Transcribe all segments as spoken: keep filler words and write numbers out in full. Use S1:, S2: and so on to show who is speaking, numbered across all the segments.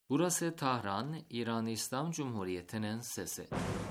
S1: Burası Tahran, İran İslam Cumhuriyeti'nin sesi.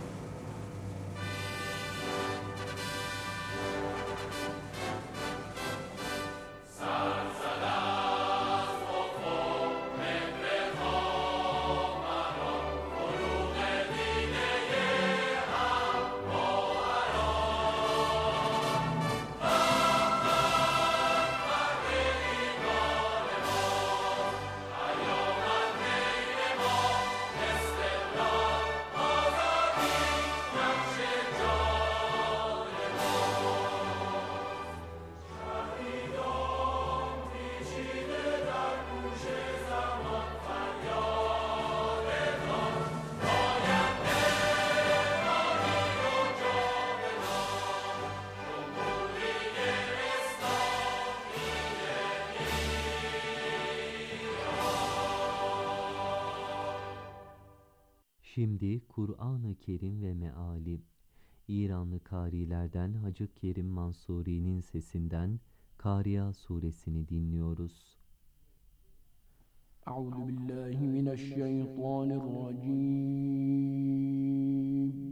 S2: Şimdi Kur'an-ı Kerim ve meali, İranlı karilerden Hacı Kerim Mansuri'nin sesinden Kariya suresini dinliyoruz.
S3: Euzubillahimineşşeytanirracim.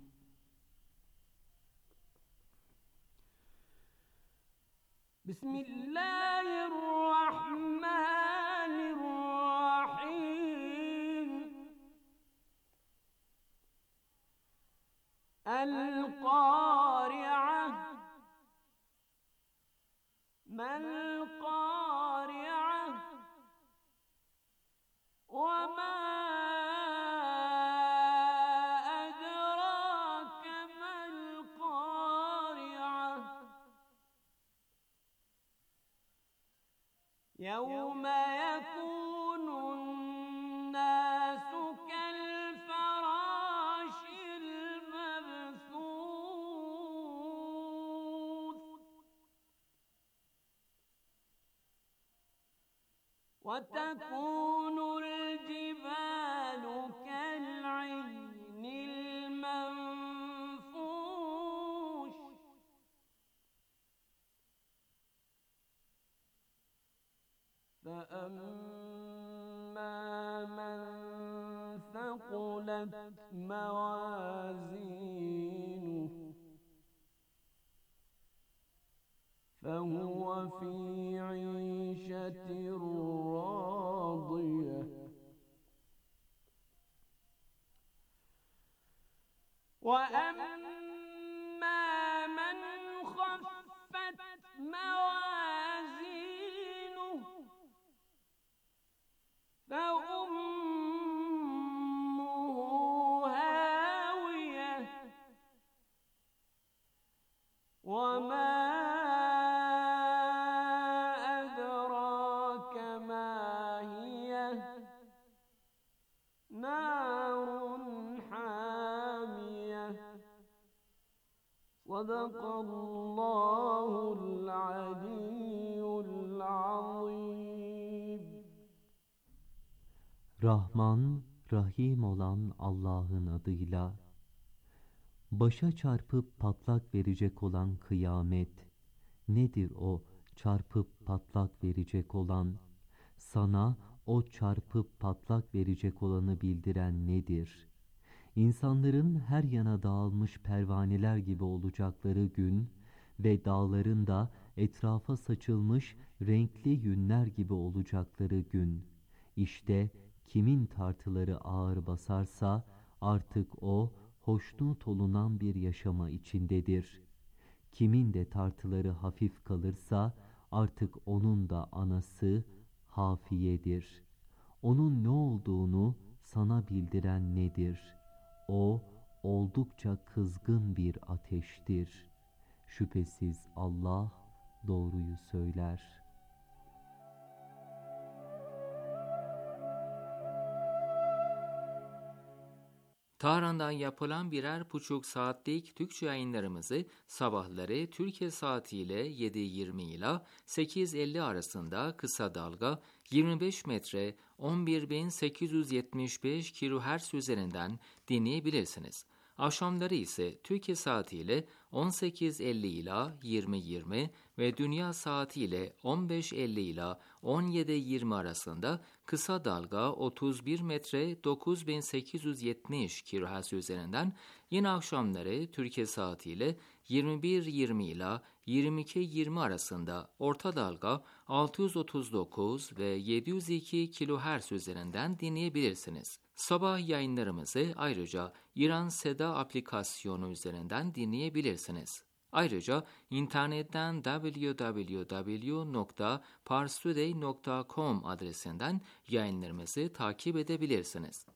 S3: Bismillahirrahmanirrahim. El-Qari'ah. Mel-Qari'ah. Ve ma edrake mel-Qari'ah. Yevme yekunun nasu kel-feraşil mebthûth. Ve tekunul cibalu kel-'ihnil menfûş. فَأَمَّا مَنْ ثَقُلَتْ مَوَازِينُهُ فَهُوَ فِي عِيشَةٍ رَاضِيَةٍ وَأَمَّا مَنْ خَفَّتْ مَوَازِينُهُ فَأُمُّهُ هَاوِيَةٌ وَمَا أَدْرَاكَ مَا هِيَهْ نَارٌ حَامِيَةٌ صَدَقَ اللّٰهُ الْعَلِيُّ الْعَظِيمُ.
S2: Rahman, Rahim olan Allah'ın adıyla. Başa çarpıp patlak verecek olan kıyamet, nedir o çarpıp patlak verecek olan? Sana o çarpıp patlak verecek olanı bildiren nedir? İnsanların her yana dağılmış pervaneler gibi olacakları gün ve dağların da etrafa saçılmış renkli yünler gibi olacakları gün. İşte kimin tartıları ağır basarsa artık o hoşnut olunan bir yaşama içindedir. Kimin de tartıları hafif kalırsa artık onun da anası Hafiye'dir. Onun ne olduğunu sana bildiren nedir? O oldukça kızgın bir ateştir. Şüphesiz Allah doğruyu söyler.
S1: Tahran'dan yapılan birer buçuk saatlik Türkçe yayınlarımızı sabahları Türkiye saatiyle yedi yirmi ile sekiz elli arasında kısa dalga yirmi beş metre on bir bin sekiz yüz yetmiş beş kilohertz üzerinden dinleyebilirsiniz. Akşamları ise Türkiye saatiyle on sekiz elli ila yirmi yirmi ve dünya saatiyle on beş elli ila on yedi yirmi arasında kısa dalga otuz bir metre dokuz bin sekiz yüz yetmiş kilohertz üzerinden, yine akşamları Türkiye saatiyle yirmi bir yirmi ila yirmi iki yirmi arasında orta dalga altı yüz otuz dokuz ve yedi yüz iki kilohertz üzerinden dinleyebilirsiniz. Sabah yayınlarımızı ayrıca İran Seda aplikasyonu üzerinden dinleyebilirsiniz. Ayrıca internetten double-u double-u double-u nokta parstoday nokta com adresinden yayınlarımızı takip edebilirsiniz.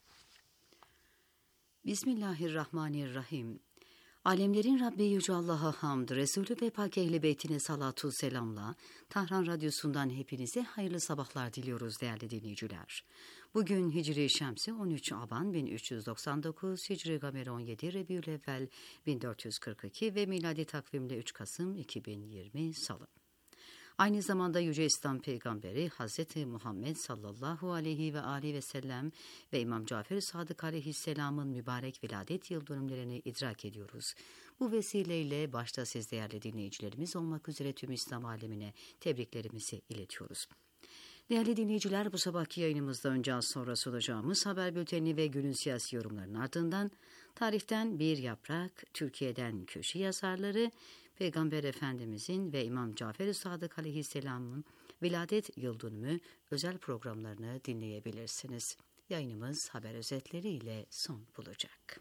S4: Bismillahirrahmanirrahim. Alemlerin Rabbi Yüce Allah'a hamd, Resulü ve Pak Ehl-i Beytine salatu selamla Tahran Radyosu'ndan hepinize hayırlı sabahlar diliyoruz değerli dinleyiciler. Bugün Hicri Şemsi on üç Aban bin üç yüz doksan dokuz, Hicri Gameri on yedi Rebiülevvel bin dört yüz kırk iki ve miladi takvimle üç Kasım iki bin yirmi Salı. Aynı zamanda Yüce İslam Peygamberi Hazreti Muhammed sallallahu aleyhi ve aleyhi ve sellem ve İmam Cafer Sadık aleyhisselamın mübarek veladet yıl dönümlerini idrak ediyoruz. Bu vesileyle başta siz değerli dinleyicilerimiz olmak üzere tüm İslam alemine tebriklerimizi iletiyoruz. Değerli dinleyiciler, bu sabahki yayınımızda önce az sonra sunacağımız haber bülteni ve günün siyasi yorumlarının ardından tarihten bir yaprak, Türkiye'den köşe yazarları, Peygamber Efendimizin ve İmam Cafer Sadık aleyhisselamın veladet yıldönümü özel programlarını dinleyebilirsiniz. Yayınımız haber özetleriyle son bulacak.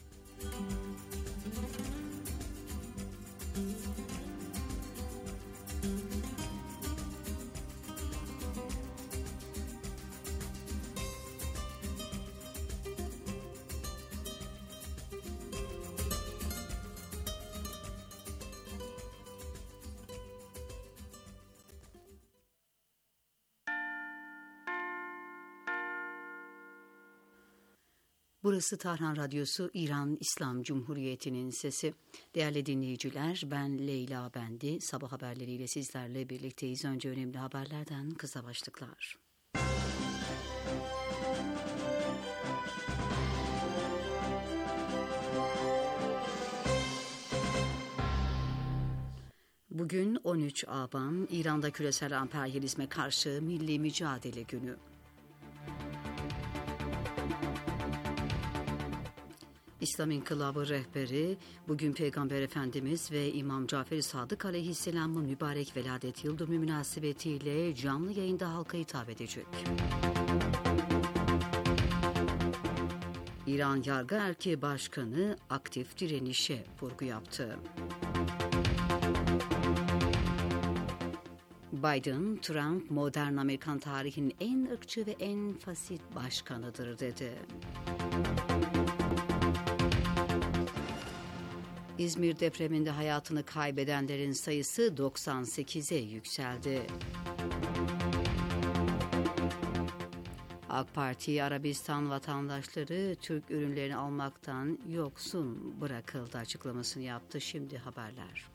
S4: Burası Tahran Radyosu, İran İslam Cumhuriyeti'nin sesi. Değerli dinleyiciler, ben Leyla Bendi. Sabah haberleriyle sizlerle birlikteyiz. Önce önemli haberlerden kısa başlıklar. Bugün on üç Aban, İran'da küresel emperyalizme karşı milli mücadele günü. İslam İnkılabı rehberi bugün Peygamber Efendimiz ve İmam Cafer Sadık aleyhisselamın mübarek veladet yıldönümü münasebetiyle canlı yayında halka hitap edecek. İran Yargı Erki Başkanı aktif direnişe vurgu yaptı. Biden, Trump modern Amerikan tarihinin en ırkçı ve en fasit başkanıdır dedi. İzmir depreminde hayatını kaybedenlerin sayısı doksan sekize yükseldi. AK Parti, Arabistan vatandaşları Türk ürünlerini almaktan yoksun bırakıldı açıklamasını yaptı. Şimdi haberler.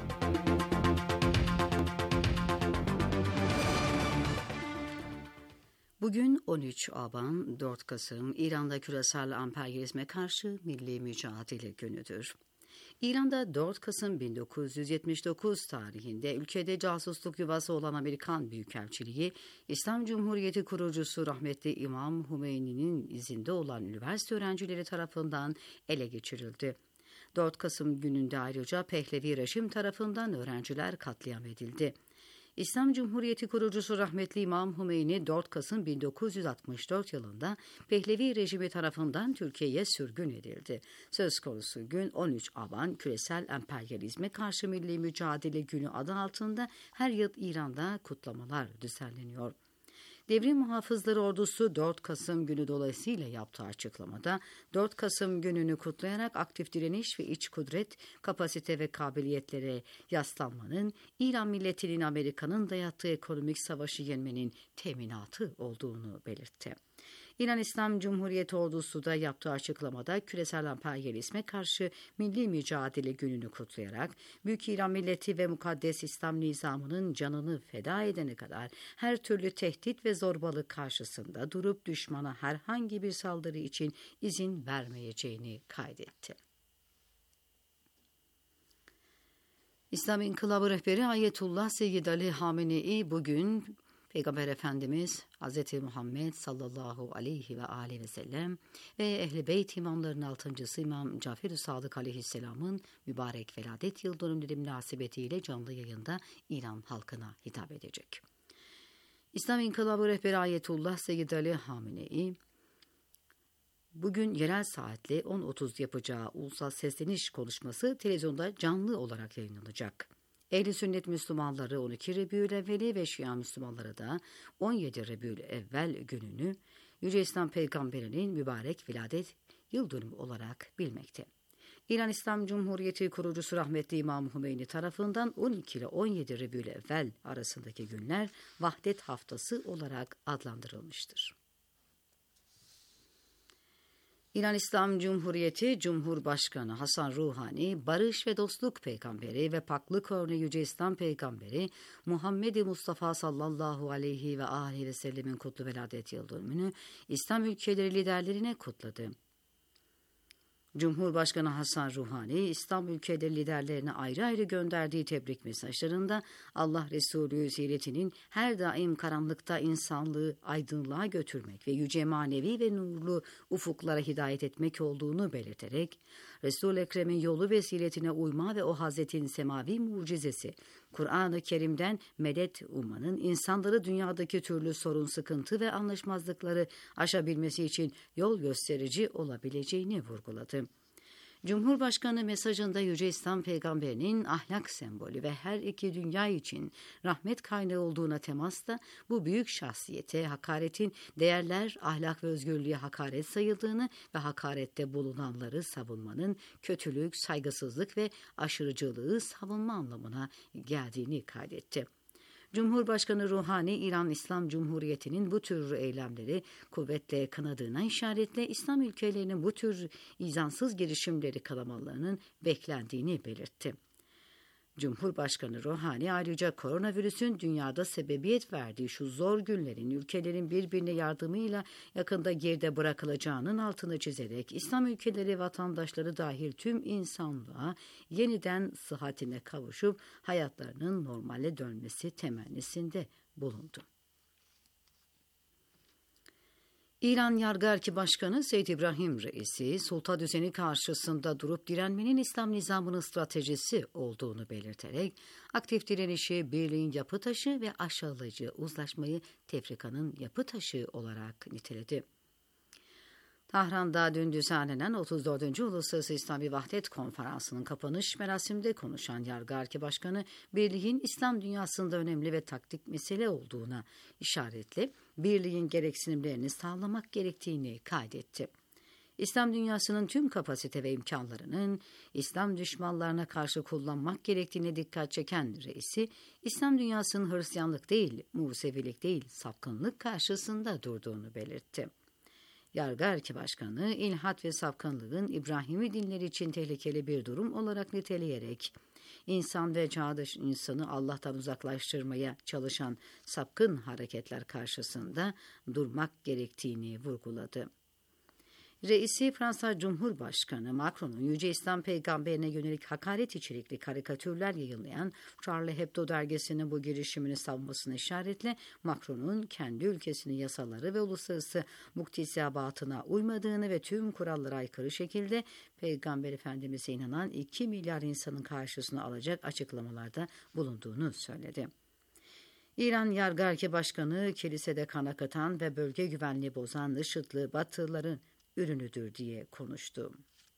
S4: Bugün on üç Aban, dört Kasım, İran'da küresel emperyalizme karşı milli mücadele günüdür. İran'da dört Kasım bin dokuz yüz yetmiş dokuz tarihinde ülkede casusluk yuvası olan Amerikan Büyükelçiliği, İslam Cumhuriyeti kurucusu rahmetli İmam Hümeyni'nin izinde olan üniversite öğrencileri tarafından ele geçirildi. dört Kasım gününde ayrıca Pehlevi rejim tarafından öğrenciler katliam edildi. İslam Cumhuriyeti kurucusu rahmetli İmam Hümeyni dört Kasım bin dokuz yüz altmış dört yılında Pehlevi rejimi tarafından Türkiye'ye sürgün edildi. Söz konusu gün on üç Aban küresel emperyalizme karşı milli mücadele günü adı altında her yıl İran'da kutlamalar düzenleniyor. Devrim Muhafızları Ordusu dört Kasım günü dolayısıyla yaptığı açıklamada dört Kasım gününü kutlayarak aktif direniş ve iç kudret, kapasite ve kabiliyetlere yaslanmanın İran milletinin Amerika'nın dayattığı ekonomik savaşı yenmenin teminatı olduğunu belirtti. İran İslam Cumhuriyeti Ordusu da yaptığı açıklamada küresel emperyalizme karşı milli mücadele gününü kutlayarak Büyük İran milleti ve mukaddes İslam nizamının canını feda edene kadar her türlü tehdit ve zorbalık karşısında durup düşmana herhangi bir saldırı için izin vermeyeceğini kaydetti. İslam İnkılabı rehberi Ayetullah Seyyid Ali Hamenei bugün Peygamber Efendimiz Hz. Muhammed sallallahu aleyhi ve aleyhi ve sellem ve Ehl-i Beyt imamlarının altıncısı İmam Cafer-i Sadık aleyhisselamın mübarek veladet yıl dönümleri münasebetiyle canlı yayında İran halkına hitap edecek. İslam İnkılabı rehberi Ayetullah Seyyid Ali Hamenei bugün yerel saatle on otuz yapacağı ulusal sesleniş konuşması televizyonda canlı olarak yayınlanacak. Ehl-i Sünnet Müslümanları on iki Rebiülevvel'i ve Şia Müslümanları da on yedi Rebiülevvel gününü Yüce İslam Peygamberinin mübarek veladet yıl dönümü olarak bilmekte. İran İslam Cumhuriyeti kurucusu rahmetli İmam Hümeyni tarafından on iki ile on yedi Rebiülevvel arasındaki günler Vahdet Haftası olarak adlandırılmıştır. İran İslam Cumhuriyeti Cumhurbaşkanı Hasan Ruhani, barış ve dostluk peygamberi ve paklık örneği Yüce İslam Peygamberi Muhammed Mustafa sallallahu aleyhi ve aleyhi ve sellemin kutlu veladet yıl dönümünü İslam ülkeleri liderlerine kutladı. Cumhurbaşkanı Hasan Ruhani, İslam ülkeleri liderlerine ayrı ayrı gönderdiği tebrik mesajlarında Allah Resulü siretinin her daim karanlıkta insanlığı aydınlığa götürmek ve yüce manevi ve nurlu ufuklara hidayet etmek olduğunu belirterek, Resul-i Ekrem'in yolu ve siretine uyma ve o Hazretin semavi mucizesi, Kur'an-ı Kerim'den medet ummanın insanları dünyadaki türlü sorun, sıkıntı ve anlaşmazlıkları aşabilmesi için yol gösterici olabileceğini vurguladı. Cumhurbaşkanı mesajında Yüce İslam Peygamberinin ahlak sembolü ve her iki dünya için rahmet kaynağı olduğuna temasla bu büyük şahsiyete hakaretin değerler, ahlak ve özgürlüğe hakaret sayıldığını ve hakarette bulunanları savunmanın kötülük, saygısızlık ve aşırıcılığı savunma anlamına geldiğini kaydetti. Cumhurbaşkanı Ruhani, İran İslam Cumhuriyeti'nin bu tür eylemleri kuvvetle kınadığına işaretle İslam ülkelerinin bu tür izansız girişimleri kınamalarının beklendiğini belirtti. Cumhurbaşkanı Ruhani ayrıca koronavirüsün dünyada sebebiyet verdiği şu zor günlerin ülkelerin birbirine yardımıyla yakında geride bırakılacağının altını çizerek İslam ülkeleri vatandaşları dahil tüm insanlığa yeniden sıhhatine kavuşup hayatlarının normale dönmesi temennisinde bulundu. İran Yargı Erki Başkanı Seyyid İbrahim Reisi, sulta düzeni karşısında durup direnmenin İslam nizamının stratejisi olduğunu belirterek, aktif direnişi birliğin yapı taşı ve aşağılayıcı uzlaşmayı tefrikanın yapı taşı olarak niteledi. Tahran'da dün düzenlenen otuz dördüncü Uluslararası İslami Vahdet Konferansı'nın kapanış merasiminde konuşan Yargı Erki Başkanı, birliğin İslam dünyasında önemli ve taktik mesele olduğuna işaretle birliğin gereksinimlerini sağlamak gerektiğini kaydetti. İslam dünyasının tüm kapasite ve imkanlarının İslam düşmanlarına karşı kullanmak gerektiğine dikkat çeken reisi, İslam dünyasının Hristiyanlık değil, Musevilik değil, sapkınlık karşısında durduğunu belirtti. Yargı Erki Başkanı, ilhat ve sapkınlığın İbrahimi dinleri için tehlikeli bir durum olarak niteleyerek, insan ve çağdaş insanı Allah'tan uzaklaştırmaya çalışan sapkın hareketler karşısında durmak gerektiğini vurguladı. Reisi, Fransa Cumhurbaşkanı Macron'un Yüce İslam Peygamberine yönelik hakaret içerikli karikatürler yayınlayan Charlie Hebdo dergisinin bu girişimini savunmasına işaretle Macron'un kendi ülkesinin yasaları ve uluslararası muktesebatına uymadığını ve tüm kurallara aykırı şekilde Peygamber Efendimiz'e inanan iki milyar insanın karşısına alacak açıklamalarda bulunduğunu söyledi. İran Yargı Erki Başkanı, kilisede kan akıtan ve bölge güvenliği bozan IŞİD'li Batılıların ürünüdür diye konuştu.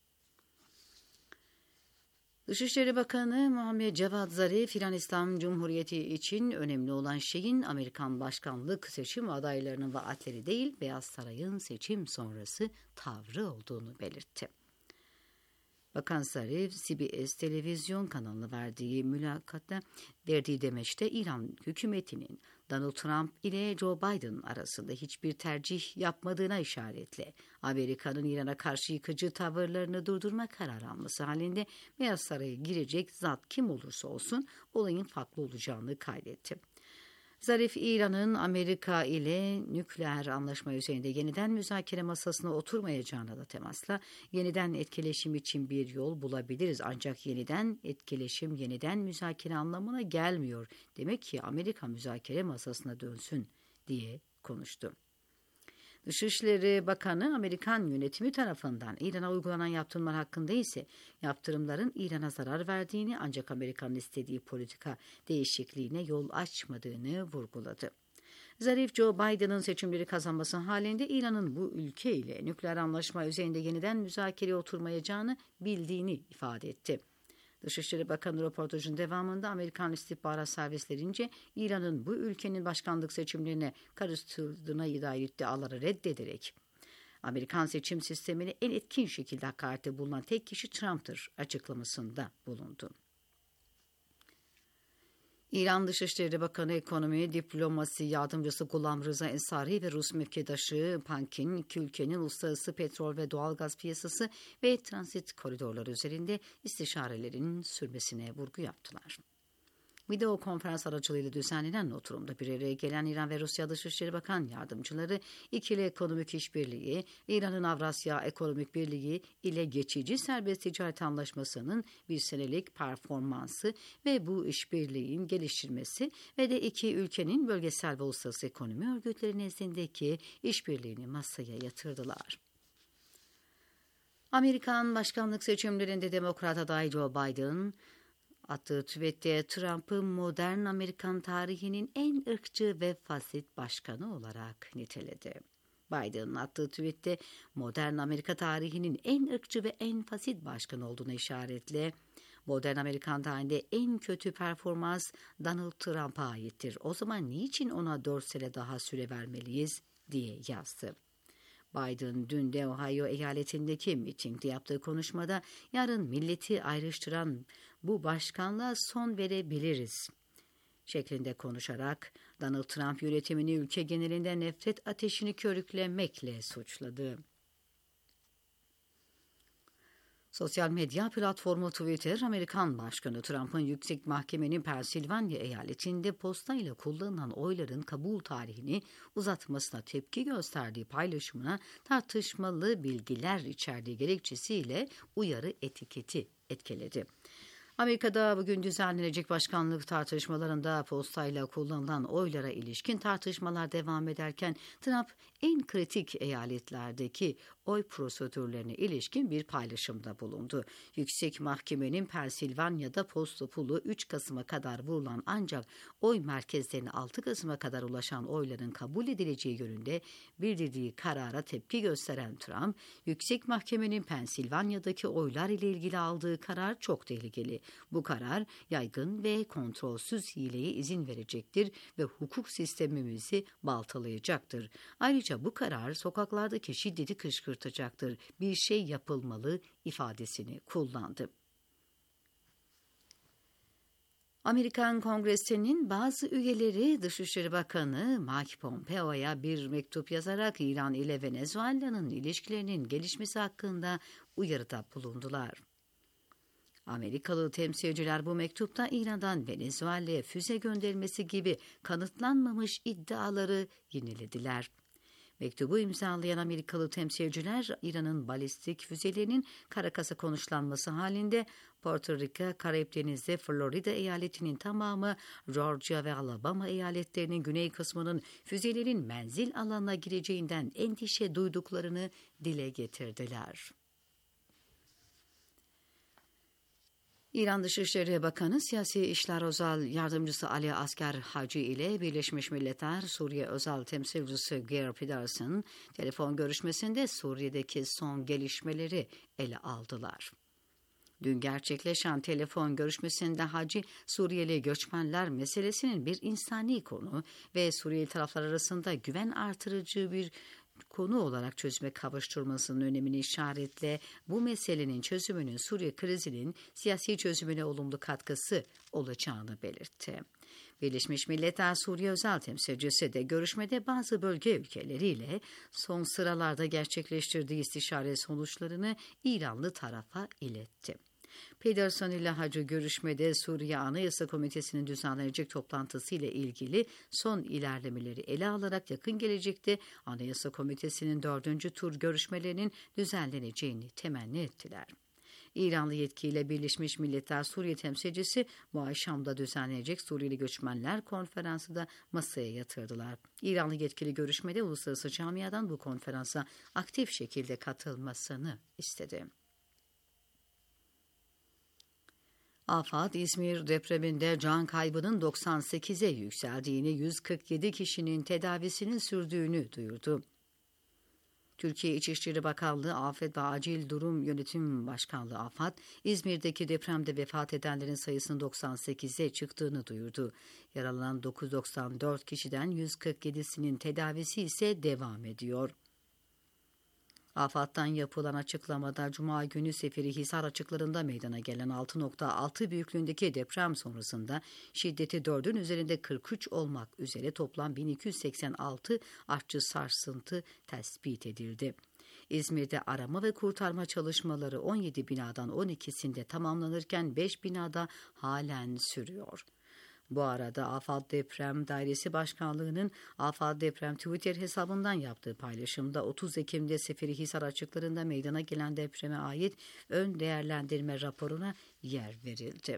S4: Dışişleri Bakanı Muhammed Cevat Zarif, İran İslam Cumhuriyeti için önemli olan şeyin Amerikan başkanlık seçim adaylarının vaatleri değil, Beyaz Saray'ın seçim sonrası tavrı olduğunu belirtti. Bakan Zarif, C B S televizyon kanalına verdiği mülakatta verdiği demeçte İran hükümetinin Donald Trump ile Joe Biden arasında hiçbir tercih yapmadığına işaretle Amerika'nın İran'a karşı yıkıcı tavırlarını durdurma kararı alması halinde Beyaz Saray'a girecek zat kim olursa olsun olayın farklı olacağını kaydetti. Zarif, İran'ın Amerika ile nükleer anlaşma üzerinde yeniden müzakere masasına oturmayacağına da temasla yeniden etkileşim için bir yol bulabiliriz. Ancak yeniden etkileşim, yeniden müzakere anlamına gelmiyor. Demek ki Amerika müzakere masasına dönsün diye konuştu. Dışişleri Bakanı Amerikan yönetimi tarafından İran'a uygulanan yaptırımlar hakkında ise yaptırımların İran'a zarar verdiğini ancak Amerika'nın istediği politika değişikliğine yol açmadığını vurguladı. Zarif, Joe Biden'ın seçimleri kazanması halinde İran'ın bu ülke ile nükleer anlaşma üzerinde yeniden müzakereye oturmayacağını bildiğini ifade etti. Dışişleri Bakanı röportajın devamında Amerikan istihbarat servislerince İran'ın bu ülkenin başkanlık seçimlerine karıştırdığına dair iddiaları reddederek Amerikan seçim sistemini en etkin şekilde hakarete bulunan tek kişi Trump'tır açıklamasında bulundu. İran Dışişleri Bakanı Ekonomi Diplomasi Yardımcısı Gulam Rıza Ensari ve Rus mevkidaşı Pankin iki ülkenin uluslararası petrol ve doğalgaz piyasası ve transit koridorları üzerinde istişarelerin sürmesine vurgu yaptılar. Video konferans aracılığıyla düzenlenen oturumda bir araya gelen İran ve Rusya Dışişleri Bakan Yardımcıları ikili ekonomik işbirliği, İran'ın Avrasya Ekonomik Birliği ile geçici serbest ticaret anlaşmasının bir senelik performansı ve bu işbirliğin geliştirmesi ve de iki ülkenin bölgesel ve uluslararası ekonomi örgütleri nezdindeki işbirliğini masaya yatırdılar. Amerikan başkanlık seçimlerinde Demokrat aday Joe Biden attığı tweette Trump'ı modern Amerikan tarihinin en ırkçı ve fasit başkanı olarak niteledi. Biden'ın attığı tweette modern Amerika tarihinin en ırkçı ve en fasit başkan olduğuna işaretle modern Amerikan tarihinde en kötü performans Donald Trump'a aittir. O zaman niçin ona dört sene daha süre vermeliyiz diye yazdı. Biden dün de Ohio eyaletindeki mitingde yaptığı konuşmada yarın milleti ayrıştıran bu başkanlığa son verebiliriz şeklinde konuşarak Donald Trump yönetimini ülke genelinde nefret ateşini körüklemekle suçladı. Sosyal medya platformu Twitter, Amerikan Başkanı Trump'ın yüksek mahkemenin Pensilvanya eyaletinde postayla kullanılan oyların kabul tarihini uzatmasına tepki gösterdiği paylaşımına tartışmalı bilgiler içerdiği gerekçesiyle uyarı etiketi etkiledi. Amerika'da bugün düzenlenecek başkanlık tartışmalarında postayla kullanılan oylara ilişkin tartışmalar devam ederken Trump en kritik eyaletlerdeki oy prosedürlerine ilişkin bir paylaşımda bulundu. Yüksek Mahkemenin Pensilvanya'da posta pulu üç Kasım'a kadar vurulan ancak oy merkezlerine altı Kasım'a kadar ulaşan oyların kabul edileceği yönünde bildirdiği karara tepki gösteren Trump, Yüksek Mahkemenin Pensilvanya'daki oylar ile ilgili aldığı karar çok tehlikeli. Bu karar yaygın ve kontrolsüz hileye izin verecektir ve hukuk sistemimizi baltalayacaktır. Ayrıca bu karar sokaklardaki şiddeti kışkırtacaktır. Bir şey yapılmalı ifadesini kullandı. Amerikan Kongresi'nin bazı üyeleri Dışişleri Bakanı Mike Pompeo'ya bir mektup yazarak İran ile Venezuela'nın ilişkilerinin gelişmesi hakkında uyarıda bulundular. Amerikalı temsilciler bu mektupta İran'dan Venezuela'ya füze gönderilmesi gibi kanıtlanmamış iddiaları yinelediler. Mektubu imzalayan Amerikalı temsilciler İran'ın balistik füzelerinin Caracas'a konuşlanması halinde Porto Rico, Karayip Denizi, Florida eyaletinin tamamı, Georgia ve Alabama eyaletlerinin güney kısmının füzelerin menzil alanına gireceğinden endişe duyduklarını dile getirdiler. İran Dışişleri Bakanı Siyasi İşler Özel Yardımcısı Ali Asgar Hacı ile Birleşmiş Milletler Suriye Özel Temsilcisi Geir Pedersen telefon görüşmesinde Suriye'deki son gelişmeleri ele aldılar. Dün gerçekleşen telefon görüşmesinde Hacı, Suriyeli göçmenler meselesinin bir insani konu ve Suriyeli taraflar arasında güven artırıcı bir konu olarak çözüme kavuşturmasının önemini işaretle bu meselenin çözümünün Suriye krizinin siyasi çözümüne olumlu katkısı olacağını belirtti. Birleşmiş Milletler Suriye Özel Temsilcisi de görüşmede bazı bölge ülkeleriyle son sıralarda gerçekleştirdiği istişare sonuçlarını İranlı tarafa iletti. Pedersen ile Hacı görüşmede Suriye Anayasa Komitesi'nin düzenlenecek toplantısı ile ilgili son ilerlemeleri ele alarak yakın gelecekte Anayasa Komitesi'nin dördüncü tur görüşmelerinin düzenleneceğini temenni ettiler. İranlı yetkiyle Birleşmiş Milletler Suriye temsilcisi bu ay Şam'da düzenlenecek Suriyeli Göçmenler Konferansı da masaya yatırdılar. İranlı yetkili görüşmede uluslararası camiadan bu konferansa aktif şekilde katılmasını istedi. AFAD, İzmir depreminde can kaybının doksan sekize yükseldiğini, yüz kırk yedi kişinin tedavisinin sürdüğünü duyurdu. Türkiye İçişleri Bakanlığı Afet ve Acil Durum Yönetim Başkanlığı AFAD, İzmir'deki depremde vefat edenlerin sayısının doksan sekize çıktığını duyurdu. Yaralanan dokuz yüz doksan dört kişiden yüz kırk yedisinin tedavisi ise devam ediyor. AFAD'dan yapılan açıklamada Cuma günü Seferihisar açıklarında meydana gelen altı nokta altı büyüklüğündeki deprem sonrasında şiddeti dördün üzerinde kırk üç olmak üzere toplam bin iki yüz seksen altı artçı sarsıntı tespit edildi. İzmir'de arama ve kurtarma çalışmaları on yedi binadan on ikisinde tamamlanırken beş binada halen sürüyor. Bu arada AFAD Deprem Dairesi Başkanlığı'nın AFAD Deprem Twitter hesabından yaptığı paylaşımda otuz Ekim'de Seferihisar açıklarında meydana gelen depreme ait ön değerlendirme raporuna yer verildi.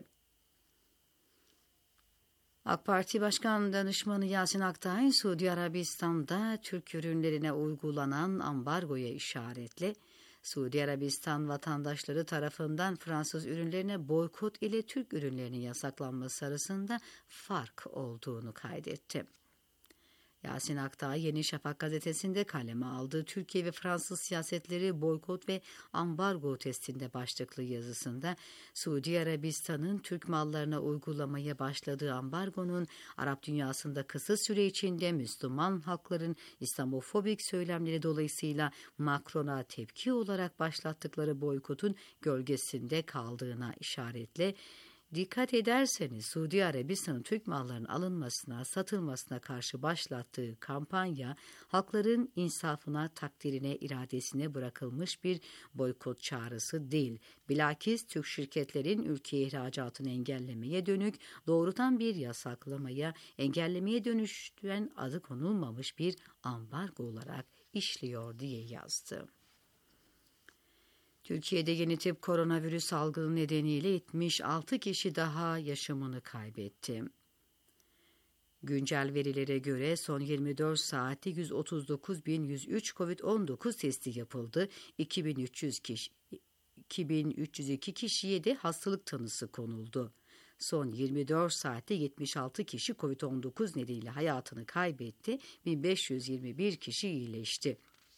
S4: AK Parti Başkan Danışmanı Yasin Aktay, Suudi Arabistan'da Türk ürünlerine uygulanan ambargoya işaretle Suudi Arabistan vatandaşları tarafından Fransız ürünlerine boykot ile Türk ürünlerinin yasaklanması arasında fark olduğunu kaydetti. Yasin Aktağ, Yeni Şafak gazetesinde kaleme aldığı Türkiye ve Fransız siyasetleri boykot ve ambargo testinde başlıklı yazısında Suudi Arabistan'ın Türk mallarına uygulamaya başladığı ambargonun Arap dünyasında kısa süre içinde Müslüman halkların İslamofobik söylemleri dolayısıyla Macron'a tepki olarak başlattıkları boykotun gölgesinde kaldığına işaretle, dikkat ederseniz Suudi Arabistan'ın Türk mallarının alınmasına, satılmasına karşı başlattığı kampanya, halkların insafına, takdirine, iradesine bırakılmış bir boykot çağrısı değil. Bilakis Türk şirketlerin ülkeye ihracatını engellemeye dönük doğrudan bir yasaklamaya, engellemeye dönüştüren adı konulmamış bir ambargo olarak işliyor diye yazdı. Türkiye'de yeni tip koronavirüs salgını nedeniyle yetmiş altı kişi daha yaşamını kaybetti. Güncel verilere göre son yirmi dört saatte yüz otuz dokuz bin yüz üç kovid on dokuz testi yapıldı. iki bin üç yüz kişi, iki bin üç yüz iki kişiye de hastalık tanısı konuldu. Son yirmi dört saatte yetmiş altı kişi kovid on dokuz nedeniyle hayatını kaybetti. bin beş yüz yirmi bir kişi iyileşti.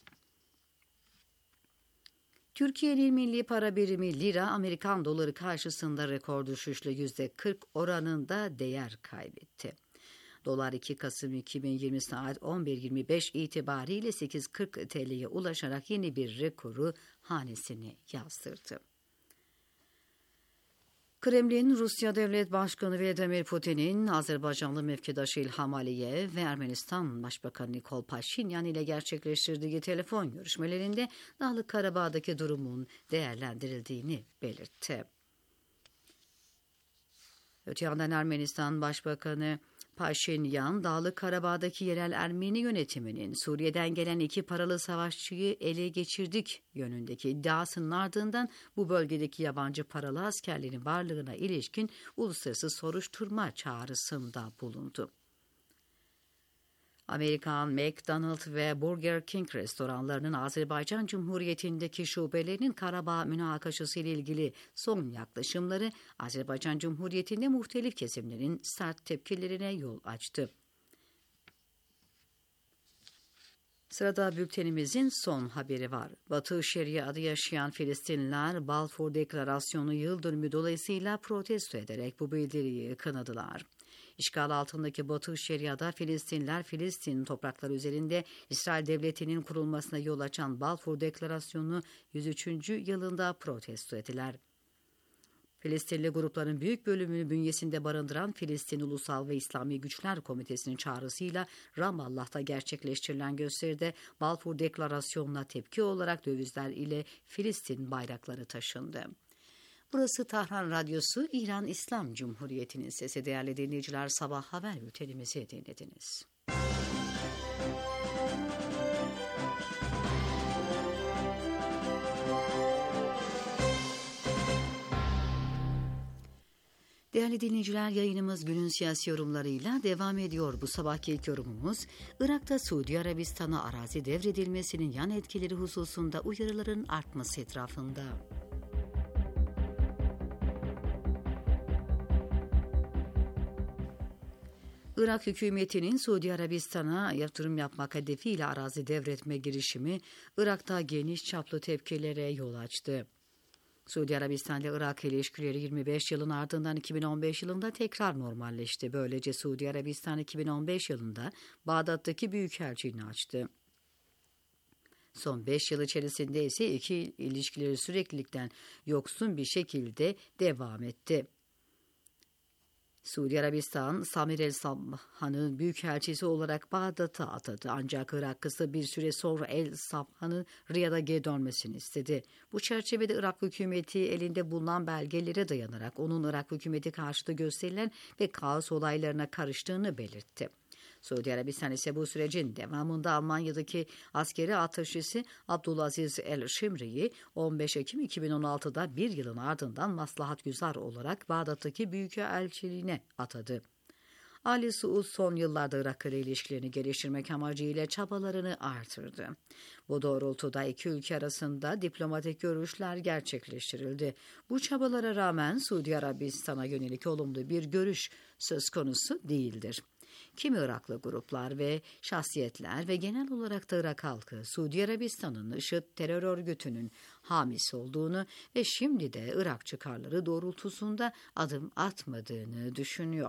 S4: Türkiye'nin milli para birimi lira, Amerikan doları karşısında rekor düşüşle yüzde kırk oranında değer kaybetti. Dolar iki Kasım iki bin yirmi saat on bir yirmi beş itibariyle sekiz yüz kırk T L'ye ulaşarak yeni bir rekoru hanesine yazdırdı. Kremlin, Rusya Devlet Başkanı Vladimir Putin'in Azerbaycanlı mevkidaşı İlham Aliyev ve Ermenistan Başbakanı Nikol Paşinyan ile gerçekleştirdiği telefon görüşmelerinde Dağlık Karabağ'daki durumun değerlendirildiğini belirtti. Öte yandan Ermenistan Başbakanı Paşinyan, Dağlık Karabağ'daki yerel Ermeni yönetiminin Suriye'den gelen iki paralı savaşçıyı ele geçirdik yönündeki iddiasının ardından bu bölgedeki yabancı paralı askerlerin varlığına ilişkin uluslararası soruşturma çağrısında bulundu. Amerikan McDonald's ve Burger King restoranlarının Azerbaycan Cumhuriyeti'ndeki şubelerinin Karabağ münakaşası ile ilgili son yaklaşımları Azerbaycan Cumhuriyeti'nde muhtelif kesimlerin sert tepkilerine yol açtı. Sırada bültenimizin son haberi var. Batı Şeria'da yaşayan Filistinliler Balfour Deklarasyonu yıl dönümü dolayısıyla protesto ederek bu bildiriyi kınadılar. İşgal altındaki Batı Şeria'da Filistinliler, Filistin toprakları üzerinde İsrail Devleti'nin kurulmasına yol açan Balfour Deklarasyonu yüz üçüncü yılında protesto ettiler. Filistinli grupların büyük bölümünü bünyesinde barındıran Filistin Ulusal ve İslami Güçler Komitesi'nin çağrısıyla Ramallah'ta gerçekleştirilen gösteride Balfour Deklarasyonu'na tepki olarak dövizler ile Filistin bayrakları taşındı. Burası Tahran Radyosu, İran İslam Cumhuriyeti'nin sesi. Değerli dinleyiciler, sabah haber bültenimizi dinlediniz. Değerli dinleyiciler, yayınımız günün siyasi yorumlarıyla devam ediyor. Bu sabahki ilk yorumumuz, Irak'ta Suudi Arabistan'a arazi devredilmesinin yan etkileri hususunda uyarıların artması etrafında. Irak hükümetinin Suudi Arabistan'a yatırım yapmak hedefiyle arazi devretme girişimi, Irak'ta geniş çaplı tepkilere yol açtı. Suudi Arabistan ile Irak ilişkileri yirmi beş yılın ardından iki bin on beş yılında tekrar normalleşti. Böylece Suudi Arabistan iki bin on beş yılında Bağdat'taki büyükelçiliğini açtı. Son beş yıl içerisinde ise iki ilişkileri süreklilikten yoksun bir şekilde devam etti. Suudi Arabistan, Samir el-Sabhan'ı büyükelçisi olarak Bağdat'a atadı. Ancak Irak kısa bir süre sonra el-Sabhan'ı Riyad'a geri dönmesini istedi. Bu çerçevede Irak hükümeti elinde bulunan belgelere dayanarak onun Irak hükümeti karşıtı gösterilen ve kaos olaylarına karıştığını belirtti. Suudi Arabistan ise bu sürecin devamında Almanya'daki askeri ateşçisi Abdulaziz el-Şimri'yi on beş Ekim iki bin on altıda bir yılın ardından maslahatgüzar olarak Bağdat'taki büyükelçiliğine atadı. Ali Suud son yıllarda Irak ile ilişkilerini geliştirmek amacıyla çabalarını artırdı. Bu doğrultuda iki ülke arasında diplomatik görüşler gerçekleştirildi. Bu çabalara rağmen Suudi Arabistan'a yönelik olumlu bir görüş söz konusu değildir. Kimi Iraklı gruplar ve şahsiyetler ve genel olarak da Irak halkı Suudi Arabistan'ın IŞİD terör örgütünün hamisi olduğunu ve şimdi de Irak çıkarları doğrultusunda adım atmadığını düşünüyor.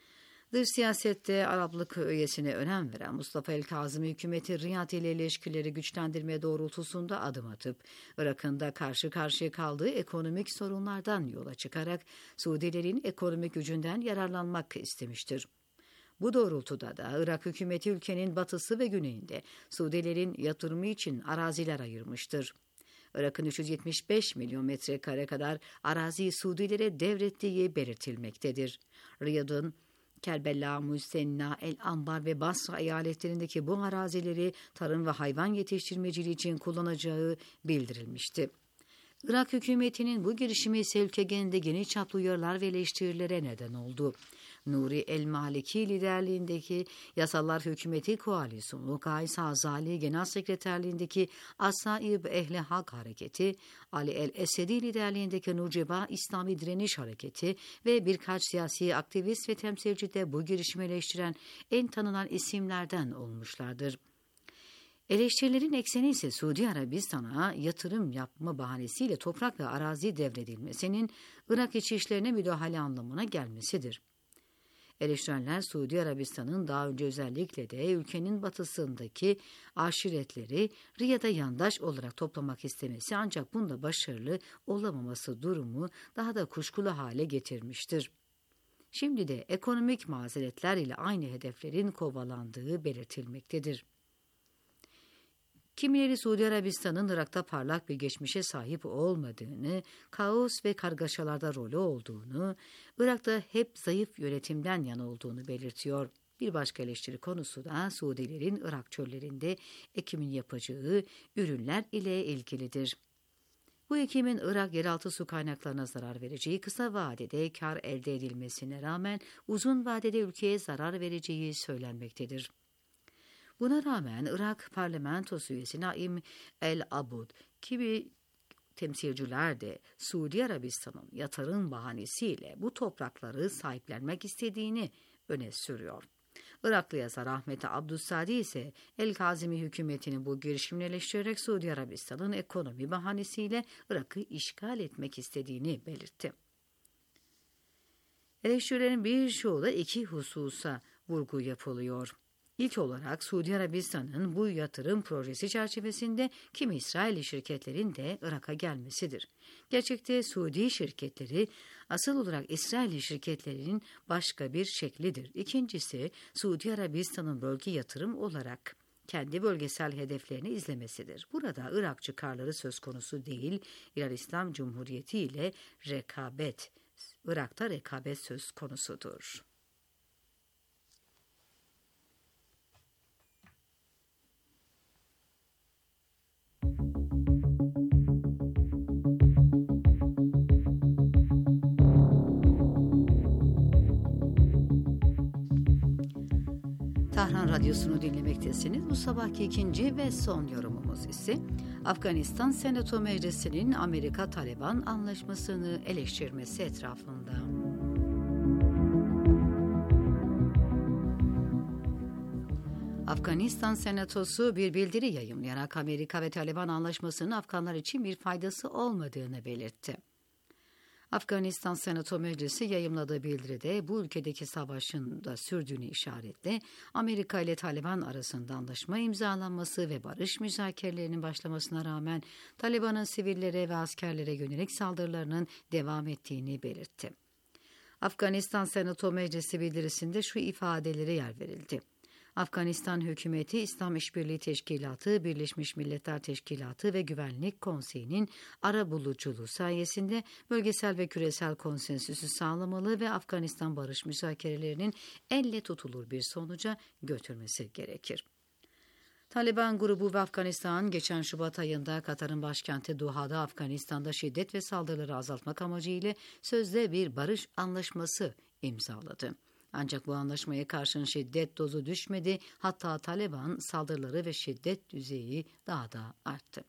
S4: Dış siyasette Araplık öğesine önem veren Mustafa el-Kazimi hükümeti Riyad ile ilişkileri güçlendirme doğrultusunda adım atıp Irak'ın da karşı karşıya kaldığı ekonomik sorunlardan yola çıkarak Suudilerin ekonomik gücünden yararlanmak istemiştir. Bu doğrultuda da Irak hükümeti ülkenin batısı ve güneyinde Suudilerin yatırımı için araziler ayırmıştır. Irak'ın üç yüz yetmiş beş milyon metrekare kadar araziyi Suudilere devrettiği belirtilmektedir. Riyad'ın Kerbela, Müsenna, El Ambar ve Basra eyaletlerindeki bu arazileri tarım ve hayvan yetiştirmeciliği için kullanacağı bildirilmişti. Irak hükümetinin bu girişimi ise ülke genelinde geniş çaplı uyarılar ve eleştirilere neden oldu. Nuri el-Maliki liderliğindeki Yasalar Hükümeti Koalisyonu, Kays Hazali Genel Sekreterliğindeki Asaib Ehli Hak Hareketi, Ali el-Esedi liderliğindeki Nuceba İslami Direniş Hareketi ve birkaç siyasi aktivist ve temsilci de bu girişimi eleştiren en tanınan isimlerden olmuşlardır. Eleştirilerin ekseni ise Suudi Arabistan'a yatırım yapma bahanesiyle toprak ve arazi devredilmesinin Irak iç işlerine müdahale anlamına gelmesidir. Eleştirenler Suudi Arabistan'ın daha önce özellikle de ülkenin batısındaki aşiretleri Riyad'a yandaş olarak toplamak istemesi ancak bunda başarılı olamaması durumu daha da kuşkulu hale getirmiştir. Şimdi de ekonomik mazeretler ile aynı hedeflerin kovalandığı belirtilmektedir. Kimileri Suudi Arabistan'ın Irak'ta parlak bir geçmişe sahip olmadığını, kaos ve kargaşalarda rolü olduğunu, Irak'ta hep zayıf yönetimden yana olduğunu belirtiyor. Bir başka eleştiri konusu da Suudilerin Irak çöllerinde ekimin yapacağı ürünler ile ilgilidir. Bu ekimin Irak yeraltı su kaynaklarına zarar vereceği, kısa vadede kar elde edilmesine rağmen uzun vadede ülkeye zarar vereceği söylenmektedir. Buna rağmen Irak parlamentosu üyesi Naim el-Abud gibi temsilciler de Suudi Arabistan'ın yatırım bahanesiyle bu toprakları sahiplenmek istediğini öne sürüyor. Iraklı yazar Ahmet Abdüssadi ise El-Kazimi hükümetinin bu girişimini eleştirerek Suudi Arabistan'ın ekonomi bahanesiyle Irak'ı işgal etmek istediğini belirtti. Eleştirilerin birçoğu da iki hususa vurgu yapılıyor. İlk olarak Suudi Arabistan'ın bu yatırım projesi çerçevesinde kimi İsrailli şirketlerin de Irak'a gelmesidir. Gerçekte Suudi şirketleri asıl olarak İsrailli şirketlerinin başka bir şeklidir. İkincisi Suudi Arabistan'ın bölge yatırım olarak kendi bölgesel hedeflerini izlemesidir. Burada Irak çıkarları söz konusu değil, İran İslam Cumhuriyeti ile rekabet, Irak'ta rekabet söz konusudur. Tahran Radyosu'nu dinlemektesiniz. Bu sabahki ikinci ve son yorumumuz ise Afganistan Senato Meclisi'nin Amerika-Taliban anlaşmasını eleştirmesi etrafında. Afganistan Senatosu bir bildiri yayımlayarak Amerika ve Taliban anlaşmasının Afganlar için bir faydası olmadığını belirtti. Afganistan Senato Meclisi yayımladığı bildiride bu ülkedeki savaşın da sürdüğünü işaretle Amerika ile Taliban arasında anlaşma imzalanması ve barış müzakerelerinin başlamasına rağmen Taliban'ın sivillere ve askerlere yönelik saldırılarının devam ettiğini belirtti. Afganistan Senato Meclisi bildirisinde şu ifadelere yer verildi. Afganistan hükümeti, İslam İşbirliği Teşkilatı, Birleşmiş Milletler Teşkilatı ve Güvenlik Konseyi'nin arabuluculuğu sayesinde bölgesel ve küresel konsensüsü sağlamalı ve Afganistan barış müzakerelerinin elle tutulur bir sonuca götürmesi gerekir. Taliban grubu ve Afganistan geçen Şubat ayında Katar'ın başkenti Doha'da Afganistan'da şiddet ve saldırıları azaltmak amacıyla sözde bir barış anlaşması imzaladı. Ancak bu anlaşmaya karşın şiddet dozu düşmedi, hatta Taliban saldırıları ve şiddet düzeyi daha da arttı.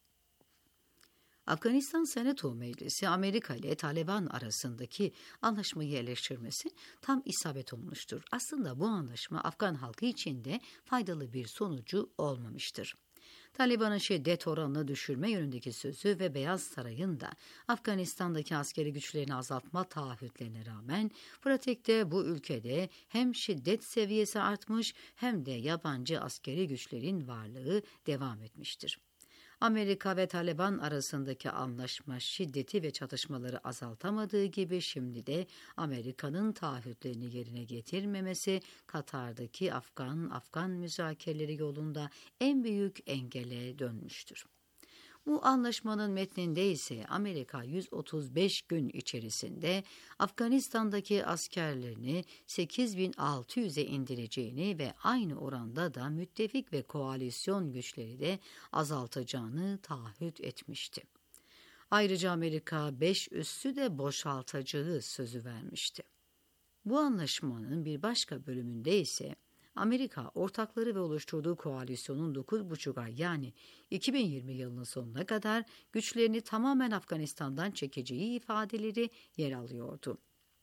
S4: Afganistan Senato Meclisi, Amerika ile Taliban arasındaki anlaşmayı eleştirmesi tam isabet olmuştur. Aslında bu anlaşma Afgan halkı için de faydalı bir sonucu olmamıştır. Taliban'ın şiddet oranını düşürme yönündeki sözü ve Beyaz Saray'ın da Afganistan'daki askeri güçlerini azaltma taahhütlerine rağmen pratikte bu ülkede hem şiddet seviyesi artmış hem de yabancı askeri güçlerin varlığı devam etmiştir. Amerika ve Taliban arasındaki anlaşma şiddeti ve çatışmaları azaltamadığı gibi şimdi de Amerika'nın taahhütlerini yerine getirmemesi Katar'daki Afgan-Afgan müzakereleri yolunda en büyük engele dönmüştür. Bu anlaşmanın metninde ise Amerika yüz otuz beş gün içerisinde Afganistan'daki askerlerini sekiz bin altı yüze indireceğini ve aynı oranda da müttefik ve koalisyon güçleri de azaltacağını taahhüt etmişti. Ayrıca Amerika beş üssü de boşaltacağı sözü vermişti. Bu anlaşmanın bir başka bölümünde ise Amerika, ortakları ve oluşturduğu koalisyonun dokuz buçuk ay yani iki bin yirmi yılının sonuna kadar güçlerini tamamen Afganistan'dan çekeceği ifadeleri yer alıyordu.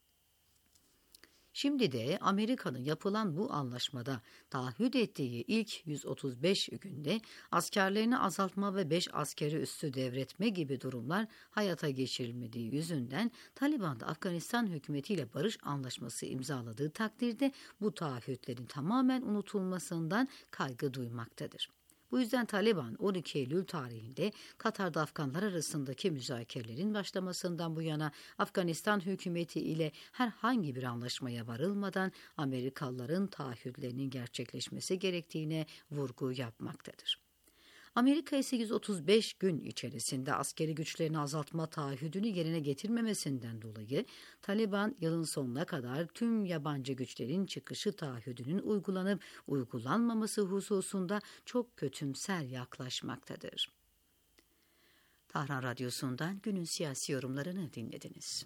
S4: Şimdi de Amerika'nın yapılan bu anlaşmada taahhüt ettiği ilk yüz otuz beş günde askerlerini azaltma ve beş askeri üssü devretme gibi durumlar hayata geçirilmediği yüzünden Taliban da Afganistan hükümetiyle barış anlaşması imzaladığı takdirde bu taahhütlerin tamamen unutulmasından kaygı duymaktadır. Bu yüzden Taliban on iki Eylül tarihinde Katar'da Afganlar arasındaki müzakerelerin başlamasından bu yana Afganistan hükümeti ile herhangi bir anlaşmaya varılmadan Amerikalıların taahhütlerinin gerçekleşmesi gerektiğine vurgu yapmaktadır. Amerika ise yüz otuz beş gün içerisinde askeri güçlerini azaltma taahhüdünü yerine getirmemesinden dolayı Taliban yılın sonuna kadar tüm yabancı güçlerin çıkışı taahhüdünün uygulanıp uygulanmaması hususunda çok kötümser yaklaşmaktadır. Tahran Radyosu'ndan günün siyasi yorumlarını dinlediniz.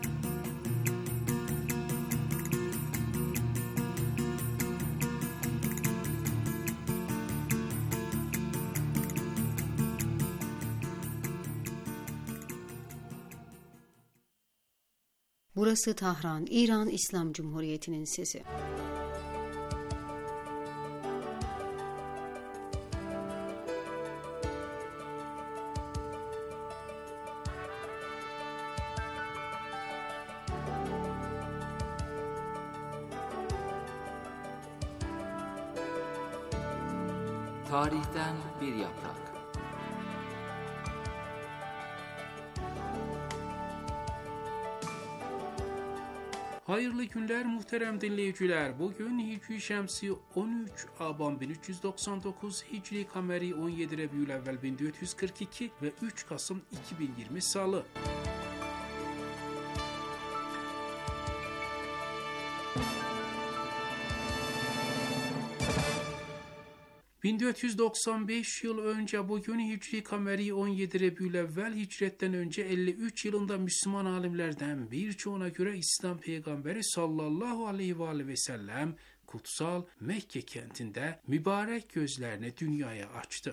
S4: Burası Tahran, İran İslam Cumhuriyeti'nin sesi.
S1: Tarihten bir yaprak.
S5: Hayırlı günler muhterem dinleyiciler. Bugün Hicri Şemsi on üç Aban bin üç yüz doksan dokuz, Hicri Kameri on yedi Rebiülevvel bin dört yüz kırk iki ve üç Kasım iki bin yirmi Salı. bin dört yüz doksan beş yıl önce bugün Hicri Kameri on yedi Rebiülevvel, hicretten önce elli üç yılında Müslüman alimlerden birçoğuna göre İslam Peygamberi sallallahu aleyhi ve aleyhi ve sellem kutsal Mekke kentinde mübarek gözlerini dünyaya açtı.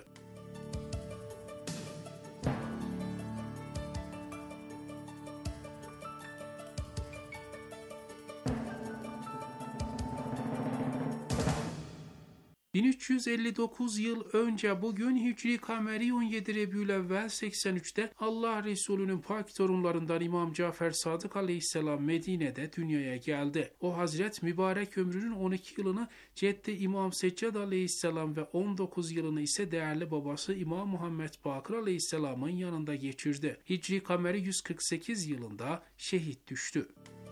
S5: bin üç yüz elli dokuz yıl önce bugün Hicri Kameri on yedi Rebiülevvel seksen üçte Allah Resulü'nün pak torunlarından İmam Cafer Sadık Aleyhisselam Medine'de dünyaya geldi. O Hazret mübarek ömrünün on iki yılını Ceddi İmam Seccad Aleyhisselam ve on dokuz yılını ise değerli babası İmam Muhammed Bakır Aleyhisselam'ın yanında geçirdi. Hicri Kameri yüz kırk sekiz yılında şehit düştü.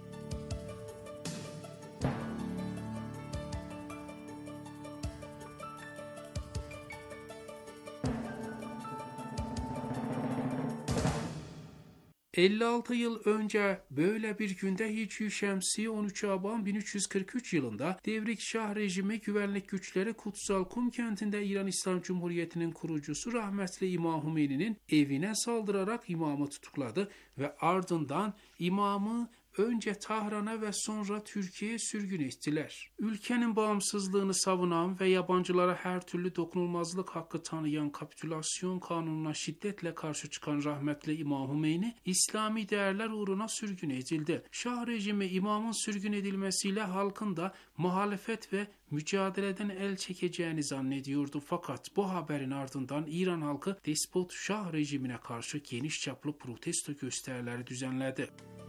S5: elli altı yıl önce böyle bir günde Hicri Şemsi on üç Aban bin üç yüz kırk üç yılında Devrik Şah rejimi güvenlik güçleri Kutsal Kum kentinde İran İslam Cumhuriyeti'nin kurucusu rahmetli İmam Hümeyni'nin evine saldırarak imamı tutukladı ve ardından imamı önce Tahran'a ve sonra Türkiye'ye sürgün ettiler. Ülkenin bağımsızlığını savunan ve yabancılara her türlü dokunulmazlık hakkı tanıyan kapitülasyon kanununa şiddetle karşı çıkan rahmetli İmam Hümeyni, İslami değerler uğruna sürgün edildi. Şah rejimi imamın sürgün edilmesiyle halkın da muhalefet ve mücadeleden el çekeceğini zannediyordu. Fakat bu haberin ardından İran halkı despot Şah rejimine karşı geniş çaplı protesto gösterileri düzenledi.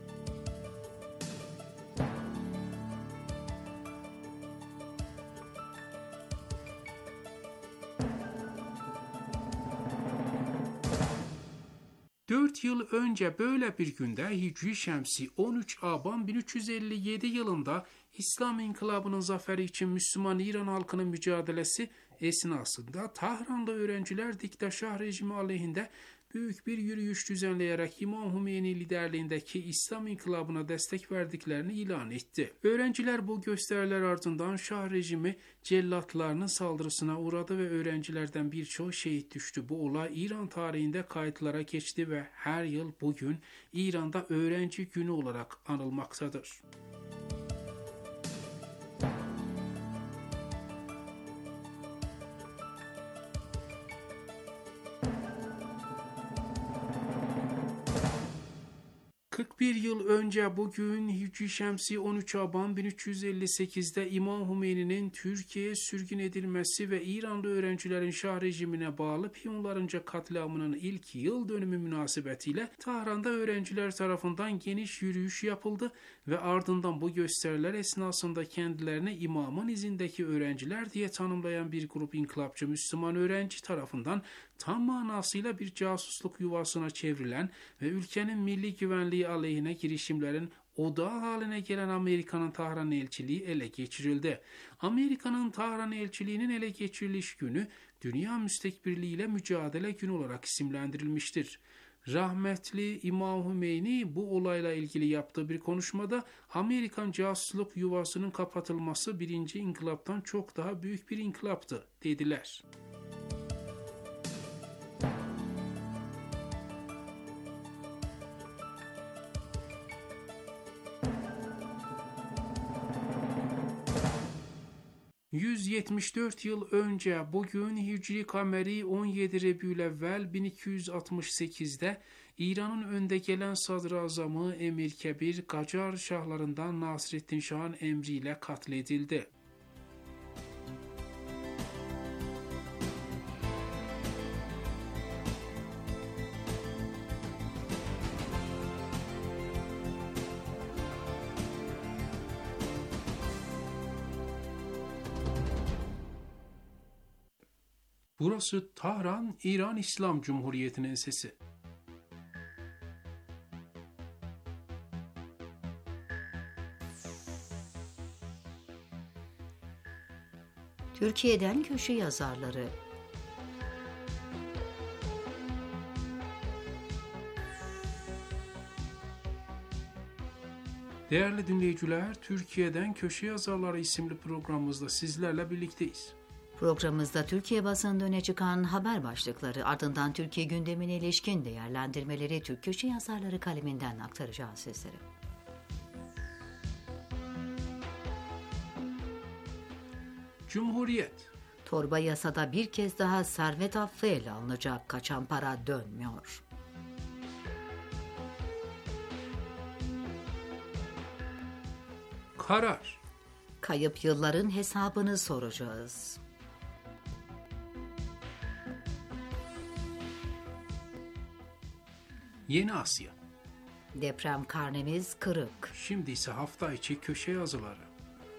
S5: dört yıl önce böyle bir günde Hicri Şemsi on üç Aban bin üç yüz elli yedi yılında İslam İnkılabı'nın zaferi için Müslüman İran halkının mücadelesi esnasında Tahran'da öğrenciler Diktaşah rejimi aleyhinde büyük bir yürüyüş düzenleyerek İmam Hümeyni liderliğindeki İslam İnkılabı'na destek verdiklerini ilan etti. Öğrenciler bu gösteriler ardından Şah rejimi cellatlarının saldırısına uğradı ve öğrencilerden birçoğu şehit düştü. Bu olay İran tarihinde kayıtlara geçti ve her yıl bugün İran'da öğrenci günü olarak anılmaktadır. kırk bir yıl önce bugün Hicri Şemsi on üç Aban bin üç yüz elli sekizde İmam Hümeyni'nin Türkiye'ye sürgün edilmesi ve İranlı öğrencilerin Şah rejimine bağlı piyonlarınca katliamının ilk yıl dönümü münasebetiyle Tahran'da öğrenciler tarafından geniş yürüyüş yapıldı ve ardından bu gösteriler esnasında kendilerini imamın izindeki öğrenciler diye tanımlayan bir grup inkılapçı Müslüman öğrenci tarafından tam manasıyla bir casusluk yuvasına çevrilen ve ülkenin milli güvenliği aleyhine girişimlerin odağı haline gelen Amerika'nın Tahran elçiliği ele geçirildi. Amerika'nın Tahran elçiliğinin ele geçiriliş günü Dünya Müstekbirliği ile Mücadele Günü olarak isimlendirilmiştir. Rahmetli İmam Hümeyni bu olayla ilgili yaptığı bir konuşmada Amerikan casusluk yuvasının kapatılması birinci inkılaptan çok daha büyük bir inkılaptı dediler. yüz yetmiş dört yıl önce bugün Hicri Kameri on yedi Rebiülevvel bin iki yüz altmış sekizde İran'ın önde gelen sadrazamı Emir Kebir Kacar şahlarından Nasreddin Şah'ın emriyle katledildi. Burası Tahran, İran İslam Cumhuriyeti'nin sesi.
S4: Türkiye'den köşe yazarları.
S5: Değerli dinleyiciler, Türkiye'den Köşe Yazarları isimli programımızda sizlerle birlikteyiz.
S4: Programımızda Türkiye basınında öne çıkan haber başlıkları, ardından Türkiye gündemine ilişkin değerlendirmeleri Türk köşe yazarları kaleminden aktaracağız sizlere.
S5: Cumhuriyet.
S4: Torba yasada bir kez daha servet affı ele alınacak, kaçan para dönmüyor.
S5: Karar.
S4: Kayıp yılların hesabını soracağız.
S5: Yeni Asya.
S4: Deprem karnemiz kırık.
S5: Şimdi ise hafta içi köşe yazıları.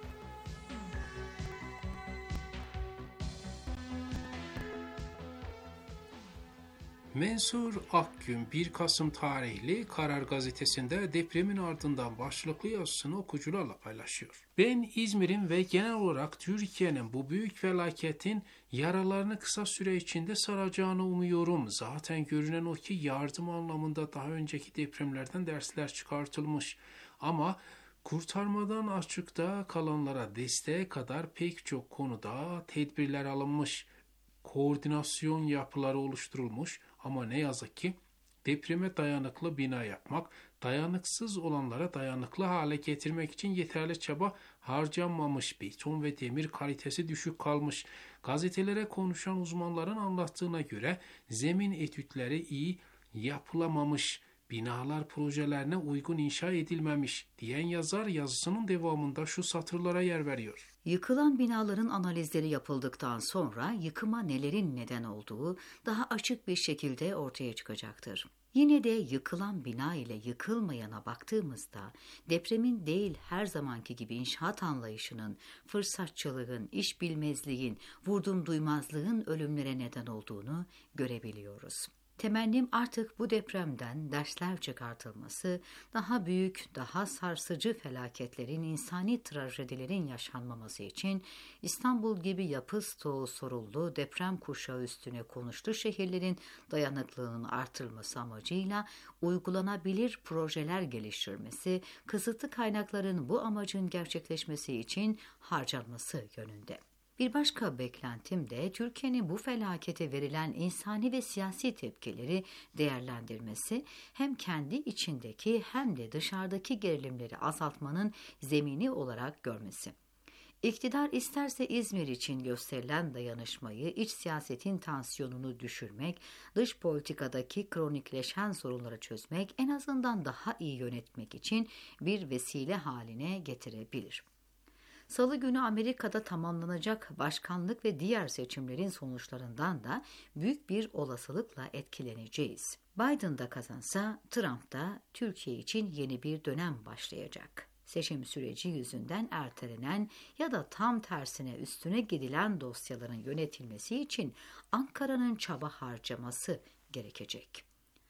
S5: Mensur Akgün bir Kasım tarihli Karar Gazetesi'nde depremin ardından başlıklı yazısını okuyucularla paylaşıyor. Ben İzmir'in ve genel olarak Türkiye'nin bu büyük felaketin yaralarını kısa süre içinde saracağını umuyorum. Zaten görünen o ki yardım anlamında daha önceki depremlerden dersler çıkartılmış. Ama kurtarmadan açıkta kalanlara desteğe kadar pek çok konuda tedbirler alınmış. Koordinasyon yapıları oluşturulmuş ama ne yazık ki depreme dayanıklı bina yapmak, dayanıksız olanlara dayanıklı hale getirmek için yeterli çaba harcanmamış, beton ve demir kalitesi düşük kalmış. Gazetelere konuşan uzmanların anlattığına göre zemin etütleri iyi yapılamamış, binalar projelerine uygun inşa edilmemiş diyen yazar yazısının devamında şu satırlara yer veriyor.
S4: Yıkılan binaların analizleri yapıldıktan sonra yıkıma nelerin neden olduğu daha açık bir şekilde ortaya çıkacaktır. Yine de yıkılan bina ile yıkılmayana baktığımızda depremin değil her zamanki gibi inşaat anlayışının, fırsatçılığın, iş bilmezliğin, vurdum duymazlığın ölümlere neden olduğunu görebiliyoruz. Temennim artık bu depremden dersler çıkartılması, daha büyük, daha sarsıcı felaketlerin, insani trajedilerin yaşanmaması için İstanbul gibi yapı stoğu sorullu deprem kuşağı üstüne konuştu şehirlerin dayanıklılığının artırılması amacıyla uygulanabilir projeler geliştirmesi, kısıtlı kaynakların bu amacın gerçekleşmesi için harcanması yönünde. Bir başka beklentim de Türkiye'nin bu felakete verilen insani ve siyasi tepkileri değerlendirmesi, hem kendi içindeki hem de dışarıdaki gerilimleri azaltmanın zemini olarak görmesi. İktidar isterse İzmir için gösterilen dayanışmayı, iç siyasetin tansiyonunu düşürmek, dış politikadaki kronikleşen sorunları çözmek, en azından daha iyi yönetmek için bir vesile haline getirebilir. Salı günü Amerika'da tamamlanacak başkanlık ve diğer seçimlerin sonuçlarından da büyük bir olasılıkla etkileneceğiz. Biden da kazansa Trump da Türkiye için yeni bir dönem başlayacak. Seçim süreci yüzünden ertelenen ya da tam tersine üstüne gidilen dosyaların yönetilmesi için Ankara'nın çaba harcaması gerekecek.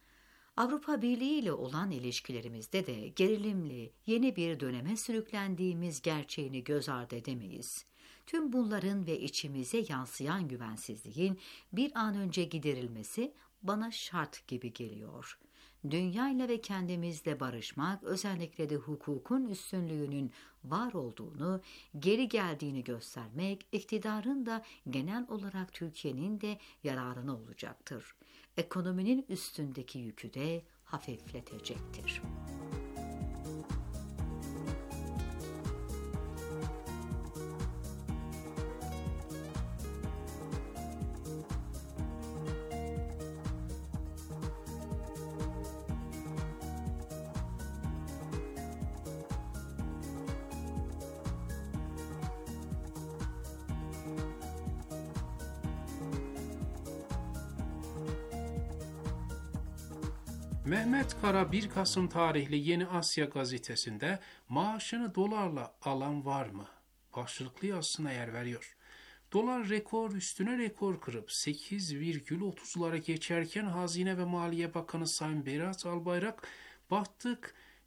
S4: Avrupa Birliği ile olan ilişkilerimizde de gerilimli yeni bir döneme sürüklendiğimiz gerçeğini göz ardı edemeyiz. Tüm bunların ve içimize yansıyan güvensizliğin bir an önce giderilmesi bana şart gibi geliyor. Dünyayla ve kendimizle barışmak, özellikle de hukukun üstünlüğünün var olduğunu, geri geldiğini göstermek, iktidarın da genel olarak Türkiye'nin de yararına olacaktır. Ekonominin üstündeki yükü de hafifletecektir.
S5: Mehmet Kara bir Kasım tarihli Yeni Asya gazetesinde maaşını dolarla alan var mı? Başlıklı yazısına yer veriyor. Dolar rekor üstüne rekor kırıp sekiz virgül otuzlara geçerken Hazine ve Maliye Bakanı Sayın Berat Albayrak battık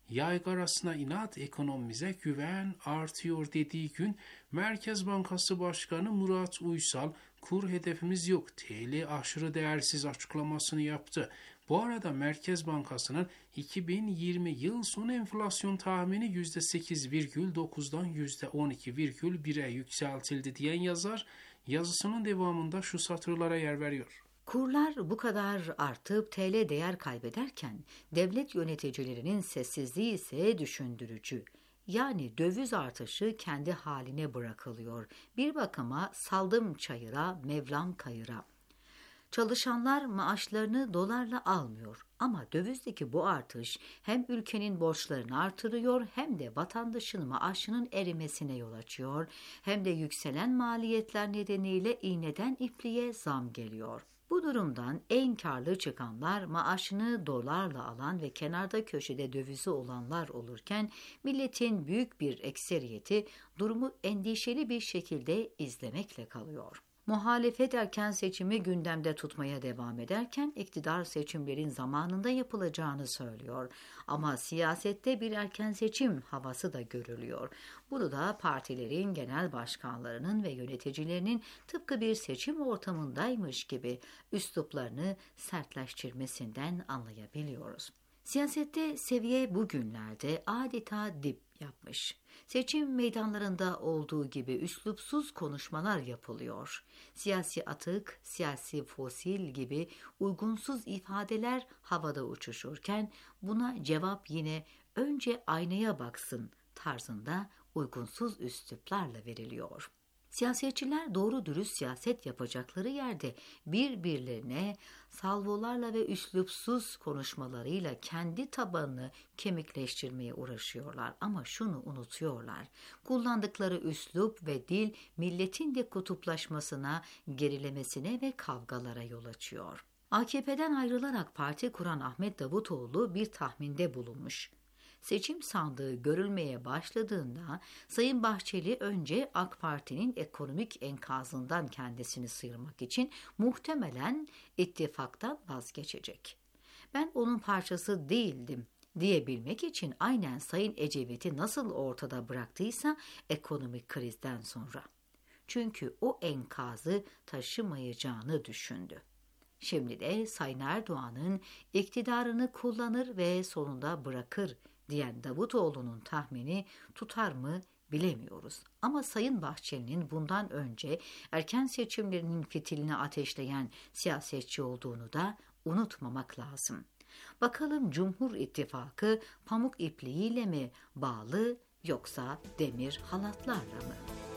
S5: yaygarasına inat, ekonomimize güven artıyor dediği gün Merkez Bankası Başkanı Murat Uysal, kur hedefimiz yok, T L aşırı değersiz açıklamasını yaptı. Bu arada Merkez Bankası'nın iki bin yirmi yıl sonu enflasyon tahmini yüzde sekiz virgül dokuzdan yüzde on iki virgül bire yükseltildi diyen yazar, yazısının devamında şu satırlara yer veriyor.
S4: Kurlar bu kadar artıp T L değer kaybederken devlet yöneticilerinin sessizliği ise düşündürücü. Yani döviz artışı kendi haline bırakılıyor. Bir bakıma saldım çayıra, Mevlam kayıra. Çalışanlar maaşlarını dolarla almıyor ama dövizdeki bu artış hem ülkenin borçlarını artırıyor hem de vatandaşın maaşının erimesine yol açıyor hem de yükselen maliyetler nedeniyle iğneden ipliğe zam geliyor. Bu durumdan en karlı çıkanlar maaşını dolarla alan ve kenarda köşede dövizi olanlar olurken milletin büyük bir ekseriyeti durumu endişeli bir şekilde izlemekle kalıyor. Muhalefet erken seçimi gündemde tutmaya devam ederken iktidar seçimlerin zamanında yapılacağını söylüyor. Ama siyasette bir erken seçim havası da görülüyor. Bunu da partilerin genel başkanlarının ve yöneticilerinin tıpkı bir seçim ortamındaymış gibi üsluplarını sertleştirmesinden anlayabiliyoruz. Siyasette seviye bugünlerde adeta dip yapmış. Seçim meydanlarında olduğu gibi üslupsuz konuşmalar yapılıyor. Siyasi atık, siyasi fosil gibi uygunsuz ifadeler havada uçuşurken buna cevap yine önce aynaya baksın tarzında uygunsuz üsluplarla veriliyor. Siyasetçiler doğru dürüst siyaset yapacakları yerde birbirlerine salvolarla ve üslupsuz konuşmalarıyla kendi tabanını kemikleştirmeye uğraşıyorlar. Ama şunu unutuyorlar. Kullandıkları üslup ve dil milletin de kutuplaşmasına, gerilemesine ve kavgalara yol açıyor. A K P'den ayrılarak parti kuran Ahmet Davutoğlu bir tahminde bulunmuş. Seçim sandığı görülmeye başladığında Sayın Bahçeli önce AK Parti'nin ekonomik enkazından kendisini sıyırmak için muhtemelen ittifaktan vazgeçecek. Ben onun parçası değildim diyebilmek için aynen Sayın Ecevit'i nasıl ortada bıraktıysa ekonomik krizden sonra. Çünkü o enkazı taşımayacağını düşündü. Şimdi de Sayın Erdoğan'ın iktidarını kullanır ve sonunda bırakır diyen Davutoğlu'nun tahmini tutar mı bilemiyoruz. Ama Sayın Bahçeli'nin bundan önce erken seçimlerinin fitilini ateşleyen siyasetçi olduğunu da unutmamak lazım. Bakalım Cumhur İttifakı pamuk ipliğiyle mi bağlı yoksa demir halatlarla mı?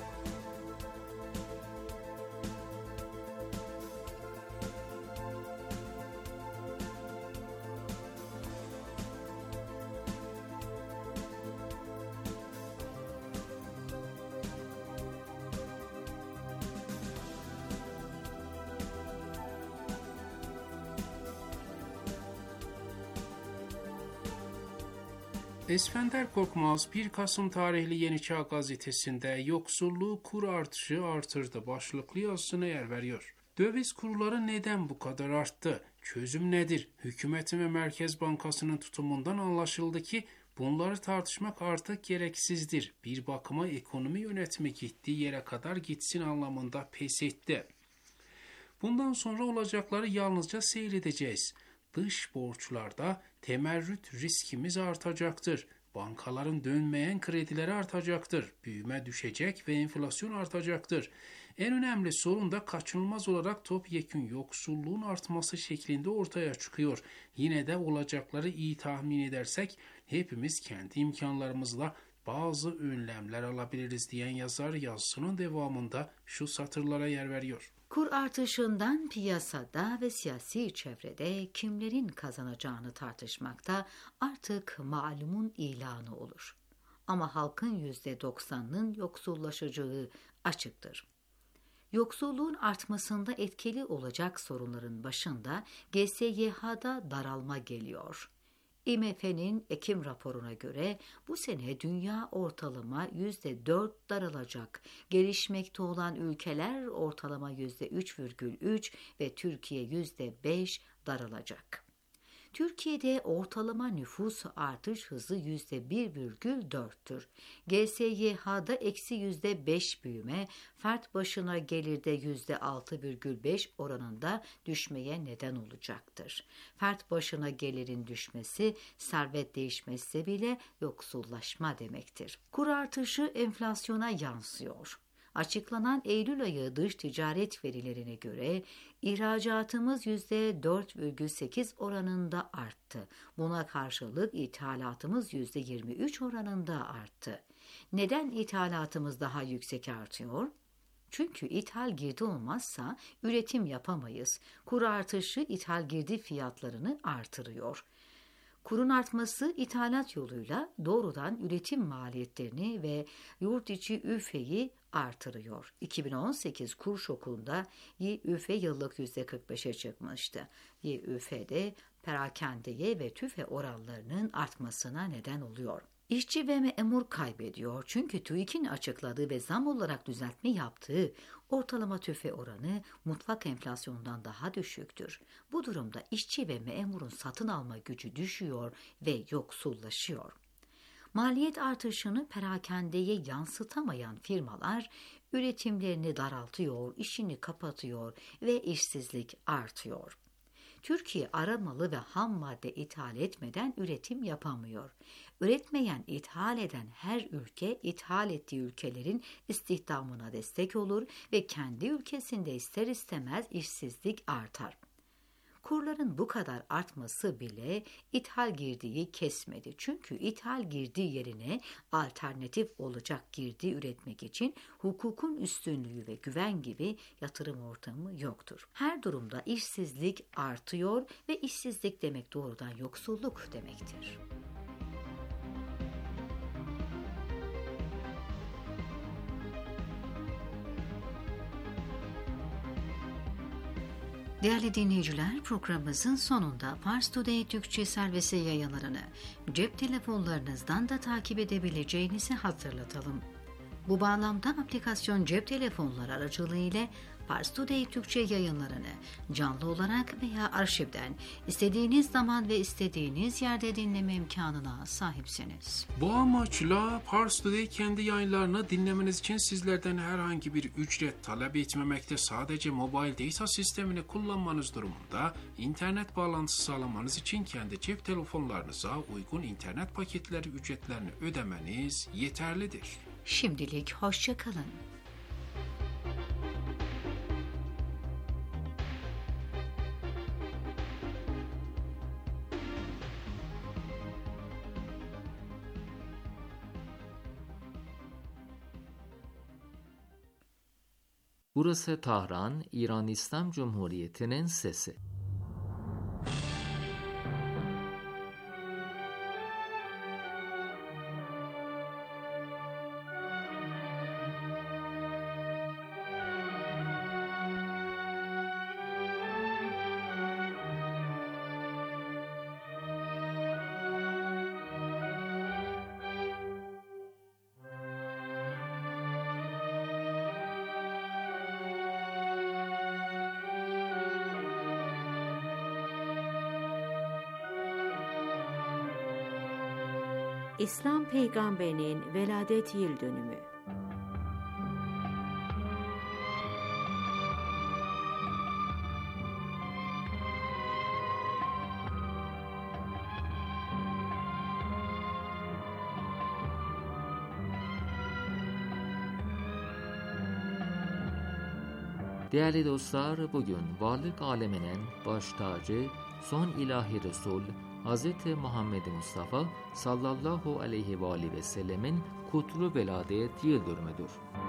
S5: Esfender Korkmaz bir Kasım tarihli Yeni Çağ gazetesinde yoksulluğu kur artışı artırdı başlıklı yazısına yer veriyor. Döviz kurları neden bu kadar arttı? Çözüm nedir? Hükümetin ve Merkez Bankası'nın tutumundan anlaşıldı ki bunları tartışmak artık gereksizdir. Bir bakıma ekonomi yönetimi gittiği yere kadar gitsin anlamında pes etti. Bundan sonra olacakları yalnızca seyredeceğiz. Dış borçlarda temerrüt riskimiz artacaktır. Bankaların dönmeyen kredileri artacaktır. Büyüme düşecek ve enflasyon artacaktır. En önemli sorun da kaçınılmaz olarak topyekün yoksulluğun artması şeklinde ortaya çıkıyor. Yine de olacakları iyi tahmin edersek hepimiz kendi imkanlarımızla bazı önlemler alabiliriz diyen yazar yazısının devamında şu satırlara yer veriyor.
S4: Kur artışından piyasada ve siyasi çevrede kimlerin kazanacağını tartışmakta artık malumun ilanı olur. Ama halkın yüzde doksanının yoksullaşacağı açıktır. Yoksulluğun artmasında etkili olacak sorunların başında G S Y H'da daralma geliyor. I M F'nin Ekim raporuna göre bu sene dünya ortalama yüzde dört daralacak. Gelişmekte olan ülkeler ortalama yüzde üç virgül üç ve Türkiye yüzde beş daralacak. Türkiye'de ortalama nüfus artış hızı yüzde bir virgül dörttür. G S Y H'da eksi yüzde beş büyüme, fert başına gelirde yüzde altı virgül beş oranında düşmeye neden olacaktır. Fert başına gelirin düşmesi, servet değişmesi bile yoksullaşma demektir. Kur artışı enflasyona yansıyor. Açıklanan Eylül ayı dış ticaret verilerine göre ihracatımız yüzde dört virgül sekiz oranında arttı. Buna karşılık ithalatımız yüzde yirmi üç oranında arttı. Neden ithalatımız daha yüksek artıyor? Çünkü ithal girdi olmazsa üretim yapamayız. Kur artışı ithal girdi fiyatlarını artırıyor. Kurun artması ithalat yoluyla doğrudan üretim maliyetlerini ve yurt içi üfeyi artırıyor. iki bin on sekiz kur şokunda Y Ü F yıllık yüzde kırk beşe çıkmıştı. Y Ü F'de perakendeye ve tüfe oranlarının artmasına neden oluyor. İşçi ve memur kaybediyor çünkü TÜİK'in açıkladığı ve zam olarak düzeltme yaptığı ortalama tüfe oranı mutfak enflasyonundan daha düşüktür. Bu durumda işçi ve memurun satın alma gücü düşüyor ve yoksullaşıyor. Maliyet artışını perakendeye yansıtamayan firmalar üretimlerini daraltıyor, işini kapatıyor ve işsizlik artıyor. Türkiye aramalı ve ham madde ithal etmeden üretim yapamıyor. Üretmeyen, ithal eden her ülke ithal ettiği ülkelerin istihdamına destek olur ve kendi ülkesinde ister istemez işsizlik artar. Kurların bu kadar artması bile ithal girdiği kesmedi. Çünkü ithal girdiği yerine alternatif olacak girdi üretmek için hukukun üstünlüğü ve güven gibi yatırım ortamı yoktur. Her durumda işsizlik artıyor ve işsizlik demek doğrudan yoksulluk demektir. Değerli dinleyiciler, programımızın sonunda Pars Today Türkçe servisi yayınlarını cep telefonlarınızdan da takip edebileceğinizi hatırlatalım. Bu bağlamda aplikasyon cep telefonları aracılığıyla Pars Today Türkçe yayınlarını canlı olarak veya arşivden istediğiniz zaman ve istediğiniz yerde dinleme imkanına sahipsiniz.
S5: Bu amaçla Pars Today kendi yayınlarını dinlemeniz için sizlerden herhangi bir ücret talep etmemekte, sadece mobile data sistemini kullanmanız durumunda internet bağlantısı sağlamanız için kendi cep telefonlarınıza uygun internet paketleri ücretlerini ödemeniz yeterlidir.
S4: Şimdilik hoşça kalın.
S1: Burası Tahran, İran İslam Cumhuriyeti'nin sesi.
S6: İslam peygamberinin veladet yıl dönümü.
S1: Değerli dostlar, bugün varlık aleminin baş tacı, son ilahi Resul Hz. Muhammed Mustafa sallallahu aleyhi ve aleyhi ve sellemin kutlu veladet yıl dönümüdür.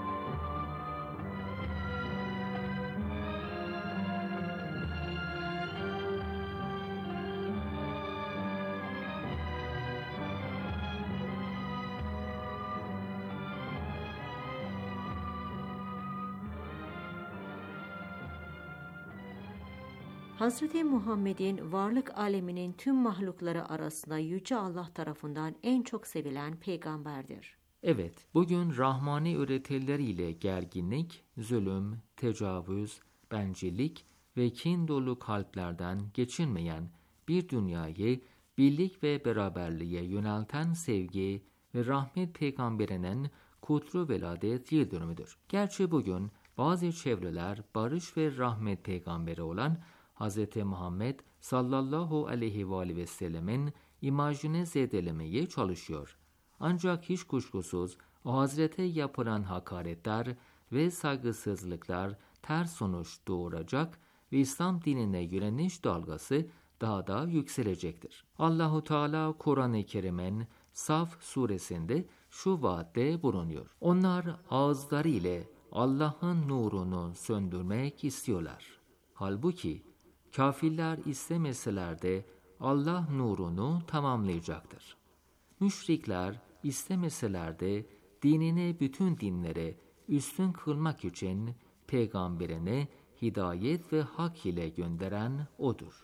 S6: Hazreti Muhammed'in varlık aleminin tüm mahlukları arasında Yüce Allah tarafından en çok sevilen peygamberdir.
S1: Evet, bugün rahmani öğretileriyle gerginlik, zulüm, tecavüz, bencillik ve kin dolu kalplerden geçinmeyen bir dünyayı birlik ve beraberliğe yönelten sevgi ve rahmet peygamberinin kutlu veladet yıl dönümüdür. Gerçi bugün bazı çevreler barış ve rahmet peygamberi olan Hz. Muhammed sallallahu aleyhi ve aleyhi ve sellemin imajını zedelemeye çalışıyor. Ancak hiç kuşkusuz o Hazrete yapılan hakaretler ve saygısızlıklar ters sonuç doğuracak ve İslam dinine yöneliş dalgası daha da yükselecektir. Allahu Teala Kur'an-ı Kerim'in Saf suresinde şu vaatte bulunuyor. Onlar ağızları ile Allah'ın nurunu söndürmek istiyorlar. Halbuki kafirler istemeseler de Allah nurunu tamamlayacaktır. Müşrikler istemeseler de dinini bütün dinlere üstün kılmak için peygamberine hidayet ve hak ile gönderen O'dur.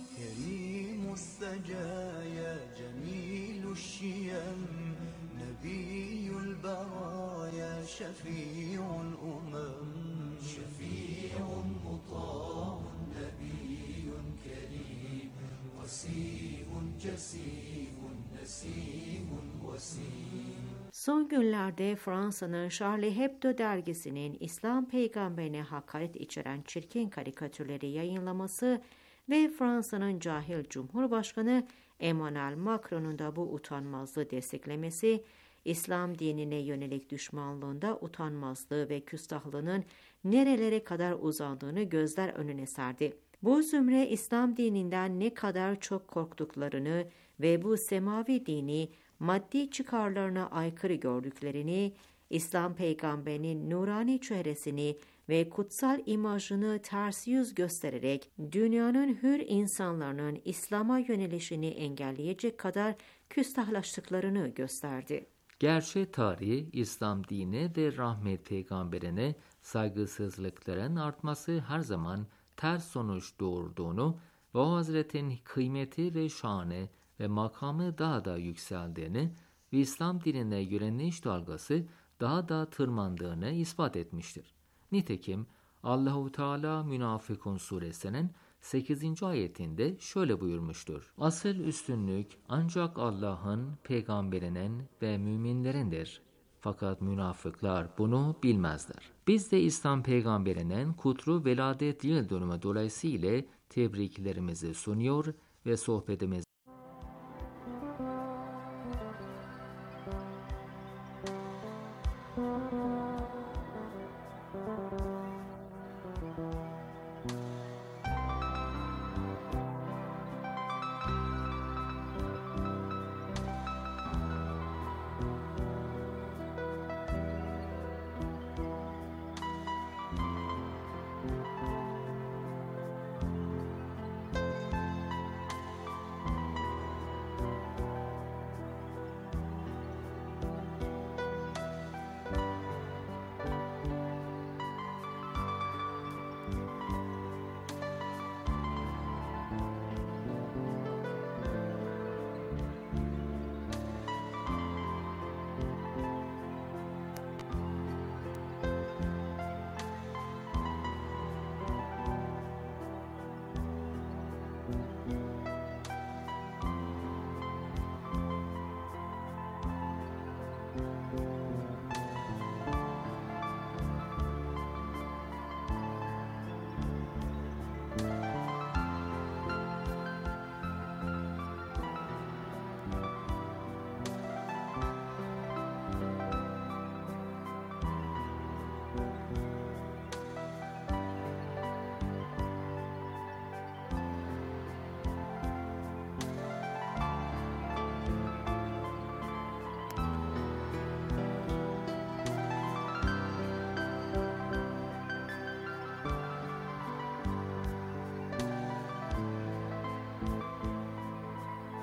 S6: Son günlerde Fransa'nın Charlie Hebdo dergisinin İslam peygamberine hakaret içeren çirkin karikatürleri yayınlaması ve Fransa'nın cahil Cumhurbaşkanı Emmanuel Macron'un da bu utanmazlığı desteklemesi, İslam dinine yönelik düşmanlığında utanmazlığı ve küstahlığının nerelere kadar uzandığını gözler önüne serdi. Bu zümre İslam dininden ne kadar çok korktuklarını ve bu semavi dini maddi çıkarlarına aykırı gördüklerini, İslam peygamberinin nurani çehresini ve kutsal imajını ters yüz göstererek dünyanın hür insanlarının İslam'a yönelişini engelleyecek kadar küstahlaştıklarını gösterdi.
S1: Gerçek tarihi İslam dini ve rahmet peygamberine saygısızlıkların artması her zaman ters sonuç doğurduğunu ve o Hazretin kıymeti ve şanı ve makamı daha da yükseldiğini ve İslam dinine yöneliş dalgası daha da tırmandığını ispat etmiştir. Nitekim Allahu Teala Münafıkun suresinin sekizinci ayetinde şöyle buyurmuştur. Asıl üstünlük ancak Allah'ın, peygamberinin ve müminlerindir. Fakat münafıklar bunu bilmezler. Biz de İslam peygamberinin kutlu veladet yıl dönümü dolayısıyla tebriklerimizi sunuyor ve sohbetimizi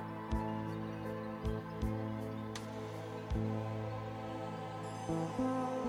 S3: Thank you.